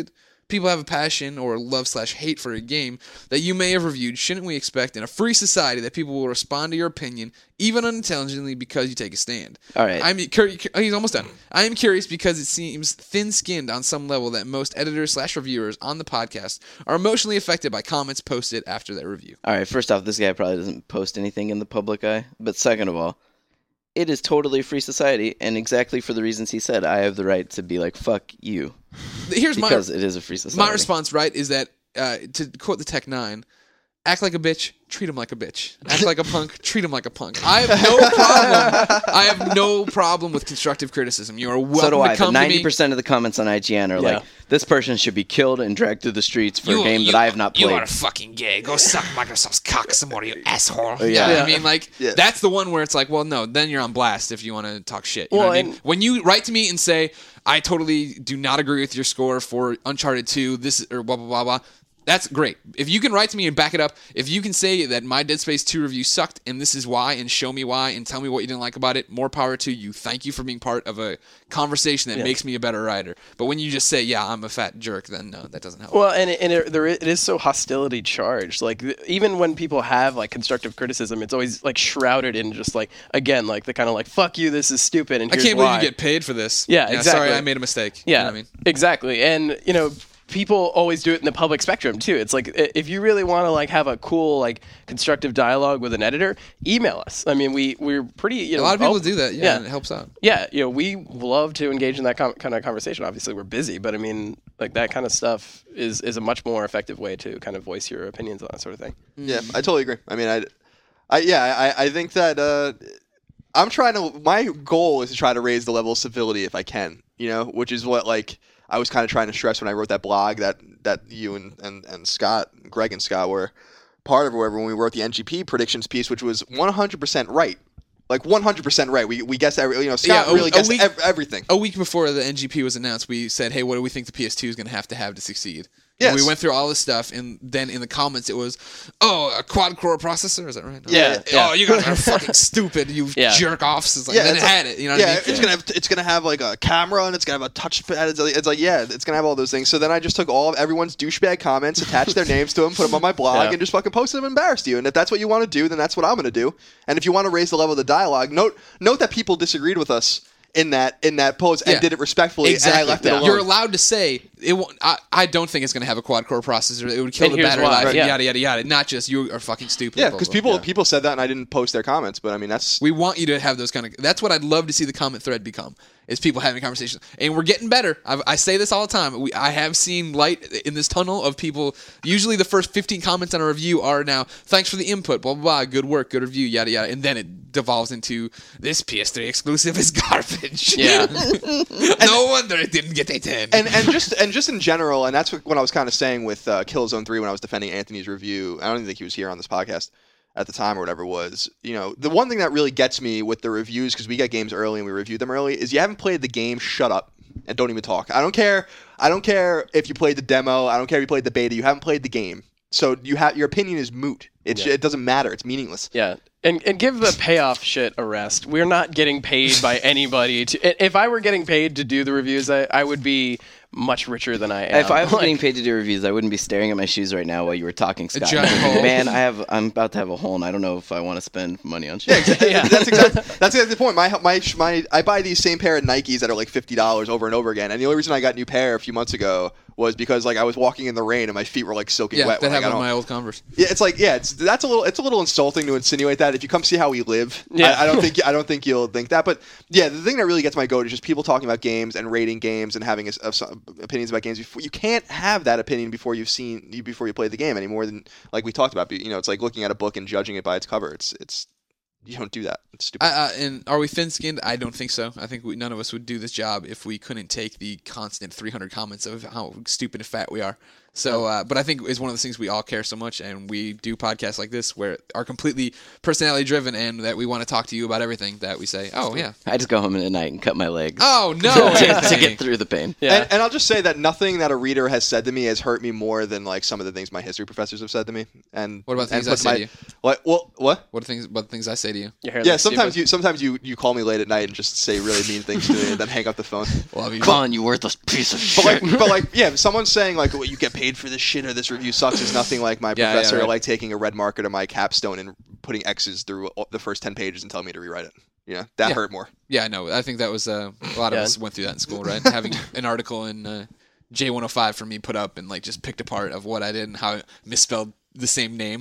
people have a passion or love slash hate for a game that you may have reviewed, shouldn't we expect in a free society that people will respond to your opinion, even unintelligently, because you take a stand? All right. I'm cur- cur- he's almost done. I am curious because it seems thin-skinned on some level that most editors slash reviewers on the podcast are emotionally affected by comments posted after their review. All right, first off, this guy probably doesn't post anything in the public eye. But second of all, it is totally a free society, and exactly for the reasons he said, I have the right to be like, fuck you. Here's my Because it is a free society. my response, right, is that, uh, to quote the Tech Nine, act like a bitch, treat him like a bitch. Act like a punk, treat him like a punk. I have no problem. I have no problem with constructive criticism. You are welcome So do I. to come But to me. ninety percent of the comments on I G N are Yeah. like, this person should be killed and dragged through the streets for You- a game you- that I have not You played. are fucking gay. Go suck Microsoft's cock some more, you asshole. yeah. yeah. Yeah. I mean, like, Yeah. that's the one where it's like, well, no, then you're on blast if you want to talk shit. You Well, know what I mean? and- When you write to me and say, I totally do not agree with your score for Uncharted two, this, or blah, blah, blah, blah, that's great. If you can write to me and back it up, if you can say that my Dead Space two review sucked and this is why, and show me why, and tell me what you didn't like about it, more power to you. Thank you for being part of a conversation that makes me a better writer. But when you just say, yeah, I'm a fat jerk, then no, that doesn't help. Well, and it, and it, there is, it is so hostility charged. Like th- even when people have like constructive criticism, it's always like shrouded in just like again like the kind of like fuck you, this is stupid, and I here's can't believe why. you get paid for this. Yeah, Sorry, exactly. I made a mistake. You Yeah, know what I mean? exactly. And you know, people always do it in the public spectrum too. It's like i- if you really want to like have a cool like constructive dialogue with an editor, email us. I mean, we we're pretty. You know, A lot of people open- do that. Yeah, Yeah. and it helps out. Yeah, you know, we love to engage in that com- kind of conversation. Obviously, we're busy, but I mean, like that kind of stuff is is a much more effective way to kind of voice your opinions on that sort of thing. Yeah, I totally agree. I mean, I, I yeah, I, I think that uh, I'm trying to. My goal is to try to raise the level of civility if I can. You know, which is what like I was kind of trying to stress when I wrote that blog that that you and and, and Scott, Greg and Scott were part of, or whatever, when we wrote the N G P predictions piece, which was one hundred percent right. Like one hundred percent right. We we guessed every, you know, Scott Yeah, a- really a guessed week- ev- everything. A week before the N G P was announced, we said, hey, what do we think the P S two is going to have to have to succeed? And Yes. we went through all this stuff, and then in the comments it was, oh, a quad-core processor? Is that right? Yeah, Oh, yeah. you guys are fucking stupid, you Yeah. jerk-offs. It's like, Yeah, then it it's like- had it, you know what yeah, I mean? it's gonna have it's gonna have like a camera and it's gonna have a touchpad. It's like, it's like yeah, it's gonna have all those things. So then I just took all of everyone's douchebag comments, attached their names to them, put them on my blog, Yeah. and just fucking posted them and embarrassed you. And if that's what you want to do, then that's what I'm gonna do. And if you want to raise the level of the dialogue, note note that people disagreed with us in that in that post and Yeah. did it respectfully, Exactly. and I left it Yeah. alone. You're allowed to say it. Won't, I, I don't think it's going to have a quad-core processor. It would kill And the here's battery why, life. yeah. Yada yada yada. Not just you are fucking stupid. yeah, blah, because blah, people blah. people said that and I didn't post their comments, but I mean that's We want you to have those kind of. That's what I'd love to see the comment thread become. Is people having conversations, and we're getting better. I've, I say this all the time. We, I have seen light in this tunnel of people. Usually, the first fifteen comments on a review are now, "Thanks for the input." Blah blah blah. Good work. Good review. Yada yada. And then it devolves into this P S three exclusive is garbage. Yeah. No wonder it didn't get a ten. and and just and just in general, and that's what, what I was kind of saying with uh, Killzone three when I was defending Anthony's review. I don't even think he was here on this podcast at the time or whatever it was. You know, the one thing that really gets me with the reviews, because we get games early and we review them early, is you haven't played the game, shut up and don't even talk. I don't care. I don't care if you played the demo. I don't care if you played the beta. You haven't played the game, so you have your opinion is moot. It's it doesn't matter. It's meaningless. Yeah, and and give the payoff shit a rest. We're not getting paid by anybody. To if I were getting paid to do the reviews, I, I would be much richer than I am. If I was Like, getting paid to do reviews, I wouldn't be staring at my shoes right now while you were talking, Scott. giant Thinking, hole. Man, I have I'm about to have a hole, and I don't know if I want to spend money on shoes. Yeah, that's exactly that's exactly the point. My my my I buy these same pair of Nikes that are like fifty dollars over and over again, and the only reason I got a new pair a few months ago was because like I was walking in the rain and my feet were like soaking yeah, wet. that when I got happened with home. my old Converse. Yeah, it's like yeah, it's that's a little it's a little insulting to insinuate that. If you come see how we live, Yeah. I, I don't think I don't think you'll think that. But yeah, the thing that really gets my goat is just people talking about games and rating games and having a, a, some opinions about games. Before you can't have that opinion before you've seen you before you play the game any more than like we talked about. You know, it's like looking at a book and judging it by its cover. It's it's you don't do that. It's stupid. I, uh, and are we thin-skinned? I don't think so. I think we, none of us would do this job if we couldn't take the constant three hundred comments of how stupid and fat we are. So, uh, but I think it's one of those things we all care so much, and we do podcasts like this where are completely personality driven, and that we want to talk to you about everything. That we say, oh yeah, I just go home at night and cut my legs. oh no, to, to get through the pain. Yeah. And, and I'll just say that nothing that a reader has said to me has hurt me more than like some of the things my history professors have said to me. And What about things and I say my, to you? What? Well, what? What are things? What things I say to you? Your hair Yeah, looks sometimes stupid. you sometimes you, you call me late at night and just say really mean things to me and then hang up the phone. Love you. Come on, you worthless piece of shit. But like, but like, yeah, if someone's saying like, well, you get paid for this shit or this review sucks is nothing like my Yeah, yeah, professor right. like taking a red marker to my capstone and putting X's through all- the first ten pages and telling me to rewrite it. You know, that Yeah. hurt more. Yeah, no, I think that was uh, a lot of Yeah. us went through that in school, right? Having an article in uh, J one oh five for me put up and like just picked apart of what I did and how I misspelled the same name.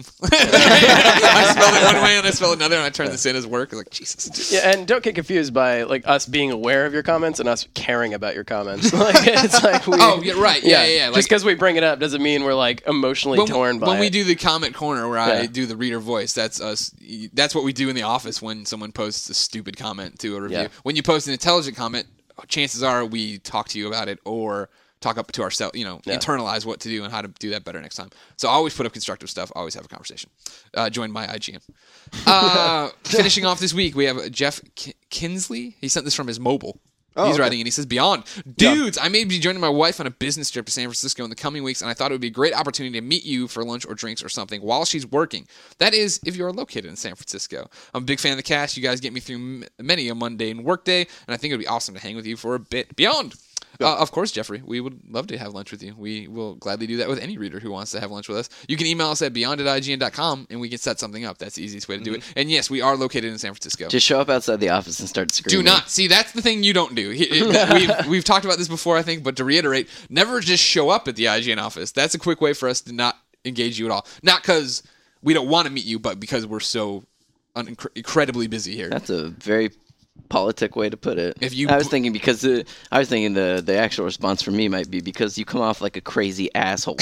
I spelled it one way and I spelled another, and I turned this in as work. I was like, Jesus. Yeah, and don't get confused by like us being aware of your comments and us caring about your comments. Like it's like we, Oh, yeah, right. Yeah, yeah, yeah. Like- just because we bring it up doesn't mean we're like emotionally When, torn by when we it. do the comment corner where I Yeah. do the reader voice, that's us. That's what we do in the office when someone posts a stupid comment to a review. Yeah. When you post an intelligent comment, chances are we talk to you about it or talk up to ourselves, you know, Yeah. internalize what to do and how to do that better next time. So I always put up constructive stuff. Always have a conversation. Uh, join my I G N. Uh, finishing off this week, we have Jeff K- Kinsley. He sent this from his mobile. Oh, He's okay. writing and he says, Beyond. Dudes, I may be joining my wife on a business trip to San Francisco in the coming weeks, and I thought it would be a great opportunity to meet you for lunch or drinks or something while she's working. That is, if you are located in San Francisco. I'm a big fan of the cast. You guys get me through m- many a mundane workday, and I think it would be awesome to hang with you for a bit. Beyond. Uh, of course, Jeffrey, we would love to have lunch with you. We will gladly do that with any reader who wants to have lunch with us. You can email us at beyond at I G N dot com, and we can set something up. That's the easiest way to do it. And yes, we are located in San Francisco. Just show up outside the office and start screaming. Do not. See, that's the thing you don't do. He- it- we've, we've talked about this before, I think, but to reiterate, never just show up at the I G N office. That's a quick way for us to not engage you at all. Not because we don't want to meet you, but because we're so un- incredibly busy here. That's a very politic way to put it. If you I was put- thinking because the, I was thinking the the actual response from me might be because you come off like a crazy asshole.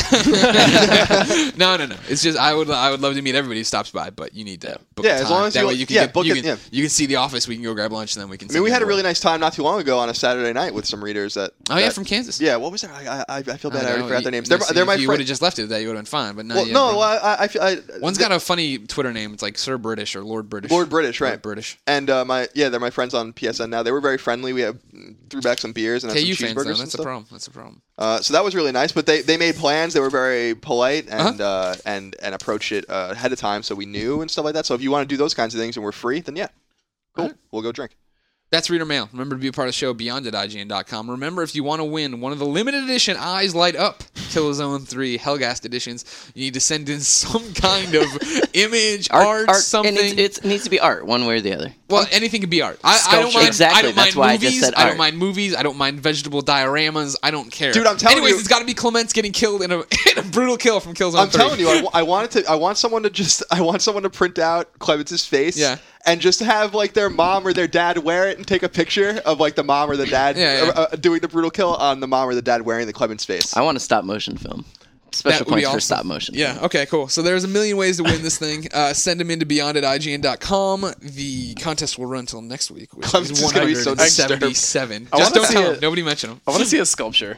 no, no, no. It's just I would I would love to meet everybody who stops by, but you need to book Yeah, the as time. long as that you- way you can yeah, get, book you, it, can, yeah. you can see the office. We can go grab lunch, and then we can. I mean, we had a really nice time not too long ago on a Saturday night with some readers that. Oh yeah, that- from Kansas. Yeah, what was that? I, I, I feel bad. I, I already know. forgot You- their names. no, They're, see, they're if my you would have friends. just left it, that you would have been fine. But no, Well, yeah, no, bro. well, I, I, feel- I, One's the- got a funny Twitter name. It's like Sir British or Lord British. Lord British, right? Lord British. And uh, my yeah, they're my friends on P S N now. They were very friendly. We had threw back some beers and had K U some fans, cheeseburgers though. and That's a stuff. problem. That's a problem. Uh, so that was really nice. But they, they made plans. They were very polite and Uh-huh. uh, and and approached it uh, ahead of time, so we knew and stuff like that. So if you want to do those kinds of things and we're free, then yeah, cool. Alright. We'll go drink. That's Reader Mail. Remember to be a part of the show beyond at I G N dot com. Remember, if you want to win one of the limited edition Eyes Light Up Killzone three Hellgast editions, you need to send in some kind of image, art, something. It needs, it needs to be art, one way or the other. Well, anything can be art. I, I don't Sculpture. mind. Exactly, I don't that's mind why I movies. just said I don't art. mind movies. I don't mind vegetable dioramas. I don't care. Dude, I'm telling Anyways, you- it's got to be Clements getting killed in a, in a brutal kill from Killzone I'm three. telling you, I, wa- I wanted to. I want someone to just. I want someone to print out Clemence's face. Yeah. And just have like their mom or their dad wear it and take a picture of like the mom or the dad Yeah, yeah. uh, uh, doing the brutal kill on the mom or the dad wearing the Clemence face. I want a stop motion film. Special That would be points for awesome. stop motion. Yeah, okay, cool. So there's a million ways to win this thing. Uh, send them into beyond at I G N dot com. The contest will run until next week, which Clemens is is one gonna be hundred so disturbed. seventy-seven. I Just wanna don't see tell it. them. Nobody mention them. I want to see a sculpture.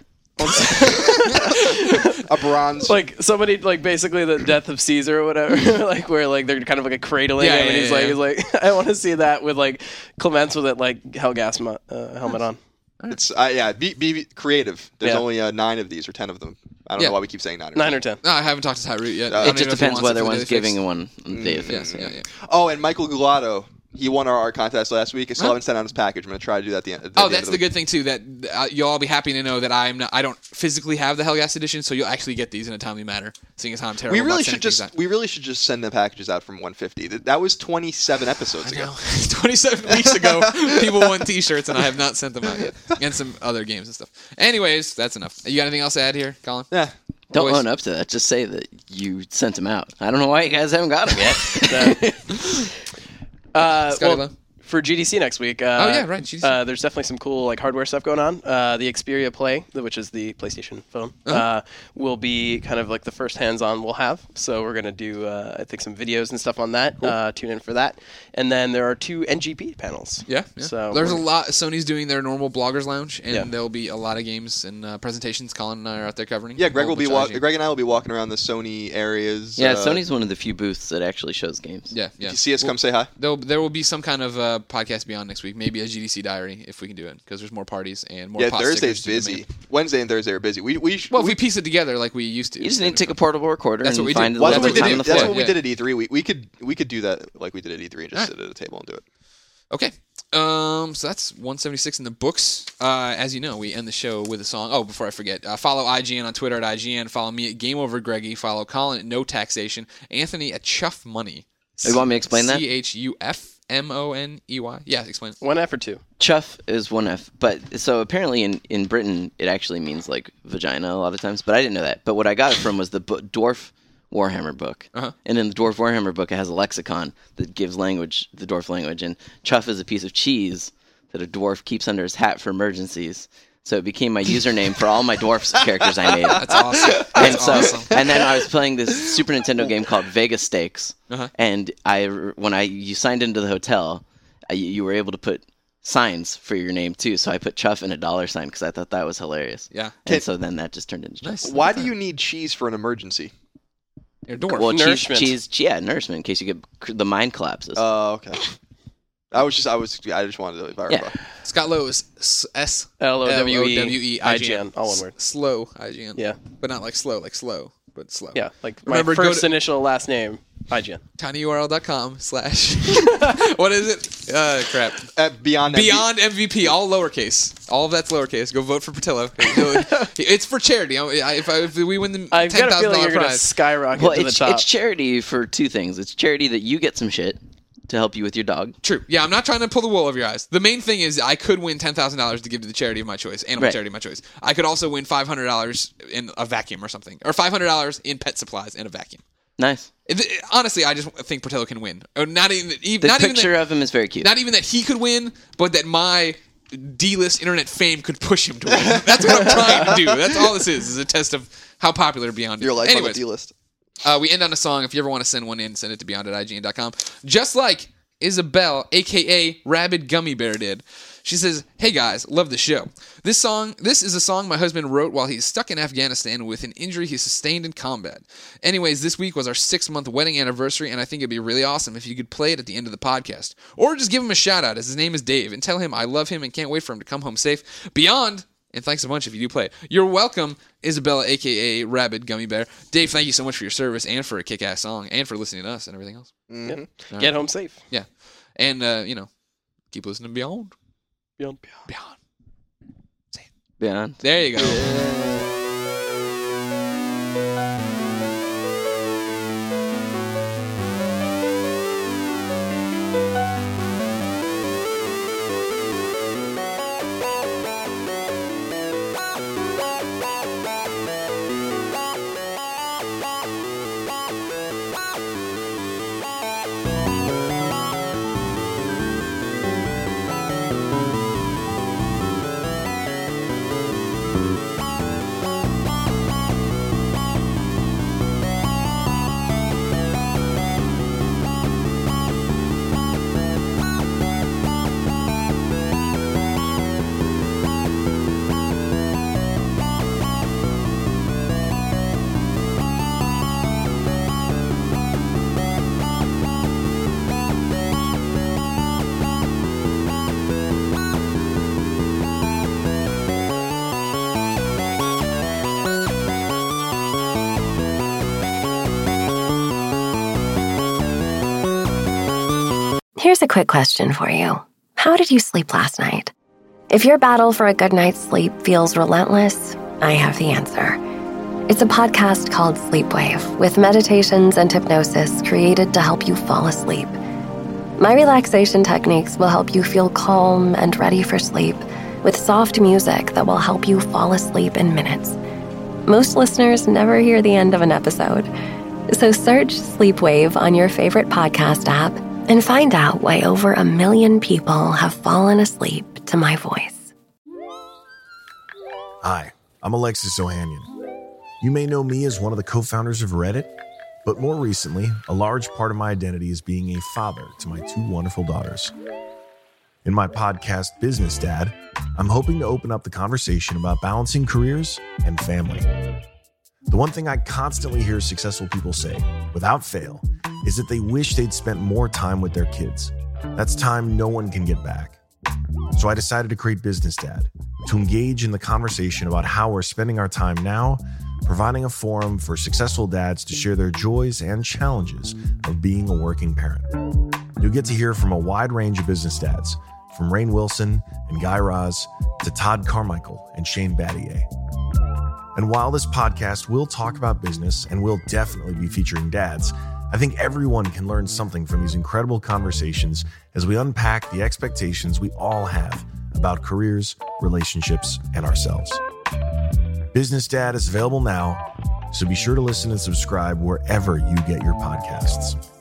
A bronze. Like somebody, like basically the death of Caesar or whatever, like where like they're kind of like a cradling Yeah, him, and yeah, he's yeah, like, yeah. he's like, I want to see that with like Clements with it like Hellgas mo- uh, helmet on. It's uh, yeah. Be, be creative. There's Yeah. only uh, nine of these or ten of them. I don't Yeah. know why we keep saying nine. Or Nine ten. or ten. No, I haven't talked to Tyroot yet. Uh, I it don't It even just know if he depends wants it whether for the one's Daily Fix. giving one on the day of Yes, fix. yeah, yeah. Oh, and Michael Gulato. He won our art contest last week. I still Huh? haven't sent out his package. I'm gonna try to do that at the end. At Oh, the end that's of the week. good thing too. That uh, you'll all be happy to know that I'm not. I don't physically have the Hellgas edition, so you'll actually get these in a timely manner. Seeing as how I'm terrible. We really about should sending things just out. we really should just send the packages out from one fifty. That, that was twenty-seven episodes I ago. know. twenty-seven weeks ago, people want T-shirts, and I have not sent them out yet, and some other games and stuff. Anyways, that's enough. You got anything else to add here, Colin? Yeah. Don't Boys. own up to that. Just say that you sent them out. I don't know why you guys haven't got them yet. Uh, Scotty well, Lowe? For G D C next week. Uh, Oh, yeah, right, G D C. Uh, there's definitely some cool like hardware stuff going on. Uh, the Xperia Play, which is the PlayStation phone, Uh-huh. uh, will be kind of like the first hands-on we'll have. So we're going to do, uh, I think, some videos and stuff on that. Uh, tune in for that. And then there are two N G P panels. Yeah, yeah. So there's a we're- lot. Sony's doing their normal bloggers lounge, and Yeah. there'll be a lot of games and uh, presentations. Colin and I are out there covering. Yeah, Greg All will be which wa- I G. Greg and I will be walking around the Sony areas. Yeah, uh, Sony's one of the few booths that actually shows games. Yeah, yeah. If you see us, Well, come say hi. There'll, there will be some kind of uh, podcast beyond next week. Maybe a G D C diary if we can do it, because there's more parties and more. Yeah, pot Thursday's stickers to busy. demand. Wednesday and Thursday are busy. We we sh- Well, if we, we piece it together like we used to. You just need to take a portable recorder That's and what we find did. a well, little that's what we bit did. of time on the That's floor. what we Yeah. did at E three. We we could we could do that like we did at E three and just All sit at a table and do it. Okay. Um, so that's one seventy-six in the books. Uh, as you know, we end the show with a song. Oh, before I forget, uh, follow I G N on Twitter at I G N. Follow me at Game Over Greggy. Follow Colin at No Taxation. Anthony at Chuff Money. You want me to explain that? C H U F M O N E Y. Yeah, explain it. One F or two? Chuff is one F, but so apparently in, in Britain it actually means like vagina a lot of times, but I didn't know that. But what I got it from was the bo- Dwarf Warhammer book, Uh-huh. and in the Dwarf Warhammer book it has a lexicon that gives language, the dwarf language, and Chuff is a piece of cheese that a dwarf keeps under his hat for emergencies. So it became my username for all my dwarfs characters I made. That's awesome. And That's so, awesome. and then I was playing this Super Nintendo game called Vegas Stakes, Uh-huh. and I when I you signed into the hotel, I, you were able to put signs for your name too. So I put Chuff and a dollar sign because I thought that was hilarious. Yeah. And so then that just turned into Chuff. Nice. Why do you need cheese for an emergency? You're a dwarf. Well, cheese, Nourishment. cheese, yeah, nourishment in case you get cr- the mind collapses. Oh, okay. I was just I was I just wanted to verify. Yeah. Scott Lowe is S- S L O W E W E I G I G N. N, all one word. S- Slow I G N. Yeah. But not like slow, like slow, but slow. Yeah, like Remember, my go first to- initial last name, I G N. tinyurl.com slash what is it? Uh, crap. At Beyond Beyond M V P, all lowercase. All of that's lowercase. Go vote for Patillo. It's for charity. I- If, I, if we win the I've ten got a thousand feeling dollar you're going to prize, skyrocket well, to the it's top. it's charity for two things. It's charity that you get some shit to help you with your dog. true. Yeah, I'm not trying to pull the wool over your eyes. The main thing is I could win ten thousand dollars to give to the charity of my choice, animal Right. charity of my choice. I could also win five hundred dollars in a vacuum or something, or five hundred dollars in pet supplies and a vacuum. Nice. It- it- honestly, I just think Portillo can win. Or not even, even The not even picture that, of him is very cute. not even that he could win, but that my D-list internet fame could push him to win. That's what I'm trying to do. That's all this is, is a test of how popular Beyond is. your life on the Anyways, D list. uh, we end on a song. If you ever want to send one in, send it to beyond at I G N dot com. Just like Isabel, a k a. Rabid Gummy Bear did. She says, "Hey guys, love the show. This song, this is a song my husband wrote while he's stuck in Afghanistan with an injury he sustained in combat. Anyways, this week was our six-month wedding anniversary, and I think it'd be really awesome if you could play it at the end of the podcast. Or just give him a shout-out, as his name is Dave, and tell him I love him and can't wait for him to come home safe. Beyond, and thanks a bunch if you do play it. You're welcome, Isabella, a k a. Rabid Gummy Bear. Dave, thank you so much for your service and for a kick-ass song and for listening to us and everything else. Mm-hmm. Get home safe. Yeah. And, uh, you know, keep listening to Beyond. Beyond. Beyond. Beyond. There you go. Here's a quick question for you. How did you sleep last night? If your battle for a good night's sleep feels relentless, I have the answer. It's a podcast called Sleepwave, with meditations and hypnosis created to help you fall asleep. My relaxation techniques will help you feel calm and ready for sleep, with soft music that will help you fall asleep in minutes. Most listeners never hear the end of an episode. So search Sleepwave on your favorite podcast app and find out why over a million people have fallen asleep to my voice. Hi, I'm Alexis Ohanian. You may know me as one of the co-founders of Reddit, but more recently, a large part of my identity is being a father to my two wonderful daughters. In my podcast, Business Dad, I'm hoping to open up the conversation about balancing careers and family. The one thing I constantly hear successful people say, without fail, is that they wish they'd spent more time with their kids. That's time no one can get back. So I decided to create Business Dad, to engage in the conversation about how we're spending our time now, providing a forum for successful dads to share their joys and challenges of being a working parent. You'll get to hear from a wide range of business dads, from Rainn Wilson and Guy Raz to Todd Carmichael and Shane Battier. And while this podcast will talk about business and will definitely be featuring dads, I think everyone can learn something from these incredible conversations as we unpack the expectations we all have about careers, relationships, and ourselves. Business Dad is available now, so be sure to listen and subscribe wherever you get your podcasts.